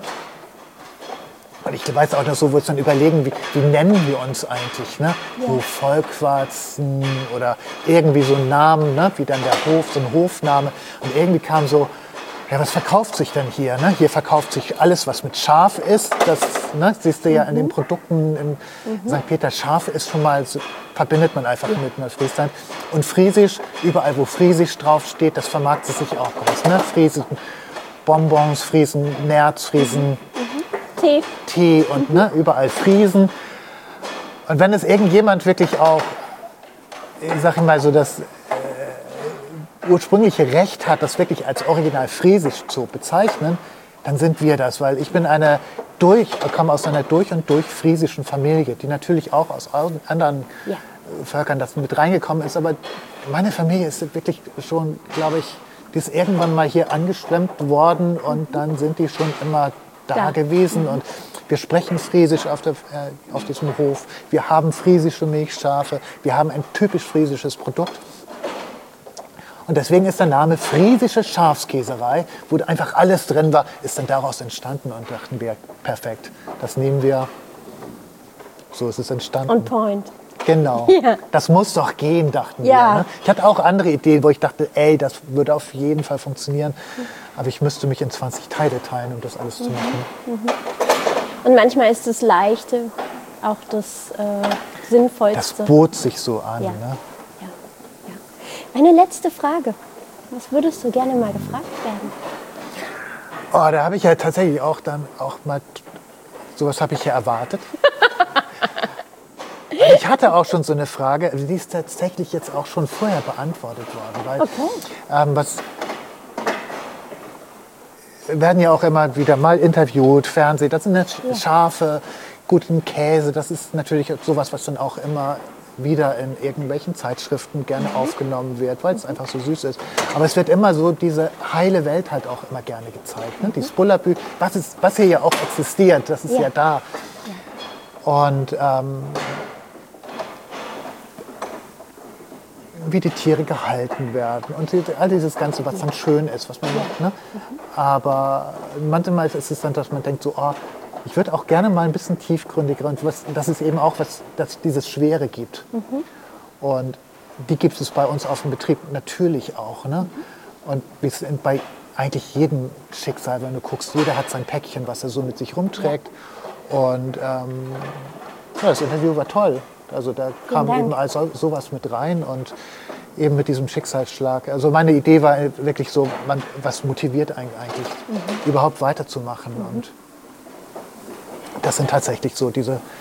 Und ich weiß auch noch so, wo es dann überlegen, wie nennen wir uns eigentlich, ne? Ja. So Vollquarzen oder irgendwie so ein Namen, ne? Wie dann der Hof, so ein Hofname. Und irgendwie kam so, ja, was verkauft sich denn hier? Ne? Hier verkauft sich alles, was mit Schaf ist. Das, ne, siehst du ja an den Produkten in St. Peter. Schaf ist schon mal, so, verbindet man einfach mit Nordfriesland. Und Friesisch, überall wo Friesisch draufsteht, das vermarktet sich auch groß. Ne? Friesen, Bonbons, Friesen, Nerz, Friesen, Tee und ne, überall Friesen. Und wenn es irgendjemand wirklich auch, sag ich mal so, das ursprüngliche Recht hat, das wirklich als Original Friesisch zu bezeichnen, dann sind wir das. Weil ich bin komme aus einer durch und durch friesischen Familie, die natürlich auch aus anderen Völkern das mit reingekommen ist. Aber meine Familie ist wirklich schon, glaube ich, die ist irgendwann mal hier angeschwemmt worden und dann sind die schon immer da gewesen. Und wir sprechen Friesisch auf diesem Hof. Wir haben friesische Milchschafe. Wir haben ein typisch friesisches Produkt. Und deswegen ist der Name Friesische Schafskäserei, wo einfach alles drin war, ist dann daraus entstanden und dachten wir, perfekt, das nehmen wir. So ist es entstanden. On point. Genau. Ja. Das muss doch gehen, dachten wir. Ne? Ich hatte auch andere Ideen, wo ich dachte, das würde auf jeden Fall funktionieren. Aber ich müsste mich in 20 Teile teilen, um das alles zu machen. Und manchmal ist das Leichte auch das Sinnvollste. Das bot sich so an. Ja. Ne? Eine letzte Frage. Was würdest du gerne mal gefragt werden? Oh, da habe ich ja tatsächlich auch mal, sowas habe ich ja erwartet. Ich hatte auch schon so eine Frage, die ist tatsächlich jetzt auch schon vorher beantwortet worden. Weil, wir werden ja auch immer wieder mal interviewt, Fernsehen, das sind Schafe, guten Käse, das ist natürlich sowas, was dann auch immer wieder in irgendwelchen Zeitschriften gerne aufgenommen wird, weil es einfach so süß ist. Aber es wird immer so diese heile Welt halt auch immer gerne gezeigt. Ne? Die Spullabü, was hier ja auch existiert, das ist ja da. Und wie die Tiere gehalten werden und all dieses Ganze, was dann schön ist, was man macht. Ne? Aber manchmal ist es dann, dass man denkt so, ich würde auch gerne mal ein bisschen tiefgründiger und dass es eben auch dieses Schwere gibt. Und die gibt es bei uns auf dem Betrieb natürlich auch. Ne? Und wie es bei eigentlich jedem Schicksal, wenn du guckst, jeder hat sein Päckchen, was er so mit sich rumträgt. Und das Interview war toll. Also da kam eben also sowas mit rein und eben mit diesem Schicksalsschlag. Also meine Idee war wirklich so, was motiviert eigentlich, überhaupt weiterzumachen. Und das sind tatsächlich so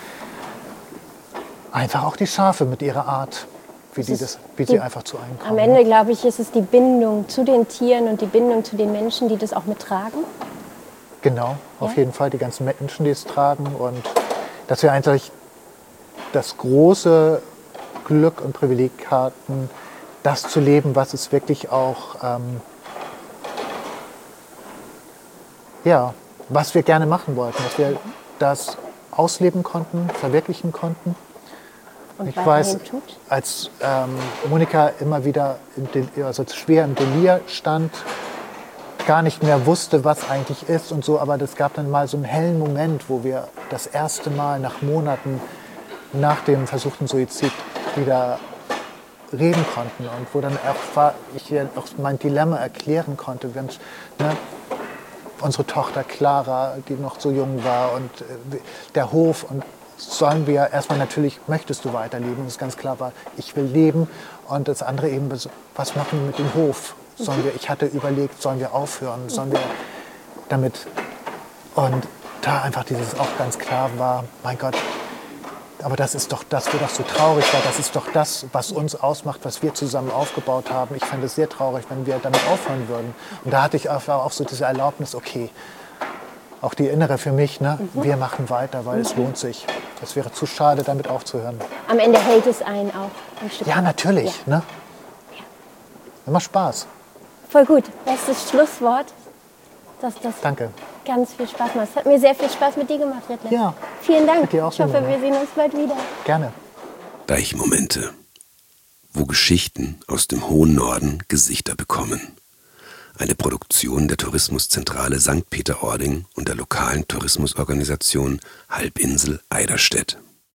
einfach auch die Schafe mit ihrer Art, wie sie einfach zu einem kommen. Am Ende, glaube ich, ist es die Bindung zu den Tieren und die Bindung zu den Menschen, die das auch mittragen. Genau, auf jeden Fall die ganzen Menschen, die es tragen. Und dass wir eigentlich das große Glück und Privileg hatten, das zu leben, was es wirklich auch, was wir gerne machen wollten, dass wir das ausleben konnten, verwirklichen konnten. Und ich weiß, als Monika immer wieder schwer im Delir stand, gar nicht mehr wusste, was eigentlich ist und so, aber es gab dann mal so einen hellen Moment, wo wir das erste Mal nach Monaten nach dem versuchten Suizid wieder reden konnten und wo dann ich auch mein Dilemma erklären konnte. Unsere Tochter Clara, die noch so jung war und der Hof und sollen wir erstmal natürlich, möchtest du weiterleben? Und es ist ganz klar war, ich will leben. Und das andere eben, was machen wir mit dem Hof? Ich hatte überlegt, sollen wir aufhören? Sollen wir damit? Und da einfach dieses auch ganz klar war, mein Gott, aber das ist doch das, wo das so traurig war. Das ist doch das, was uns ausmacht, was wir zusammen aufgebaut haben. Ich fände es sehr traurig, wenn wir damit aufhören würden. Und da hatte ich auch so diese Erlaubnis, okay, auch die innere für mich, ne? Wir machen weiter, weil es lohnt sich. Es wäre zu schade, damit aufzuhören. Am Ende hält es einen auch ein Stück. Ja, natürlich. Ja. Ne? Immer Spaß. Voll gut. Bestes Schlusswort. Dass das Danke. ganz viel Spaß macht. Es hat mir sehr viel Spaß mit dir gemacht, Detlef. Ja. Vielen Dank. Hat dir auch Ich hoffe, Simone. wir sehen uns bald wieder. Gerne. Deichmomente, wo Geschichten aus dem hohen Norden Gesichter bekommen. Eine Produktion der Tourismuszentrale St. Peter-Ording und der lokalen Tourismusorganisation Halbinsel Eiderstedt.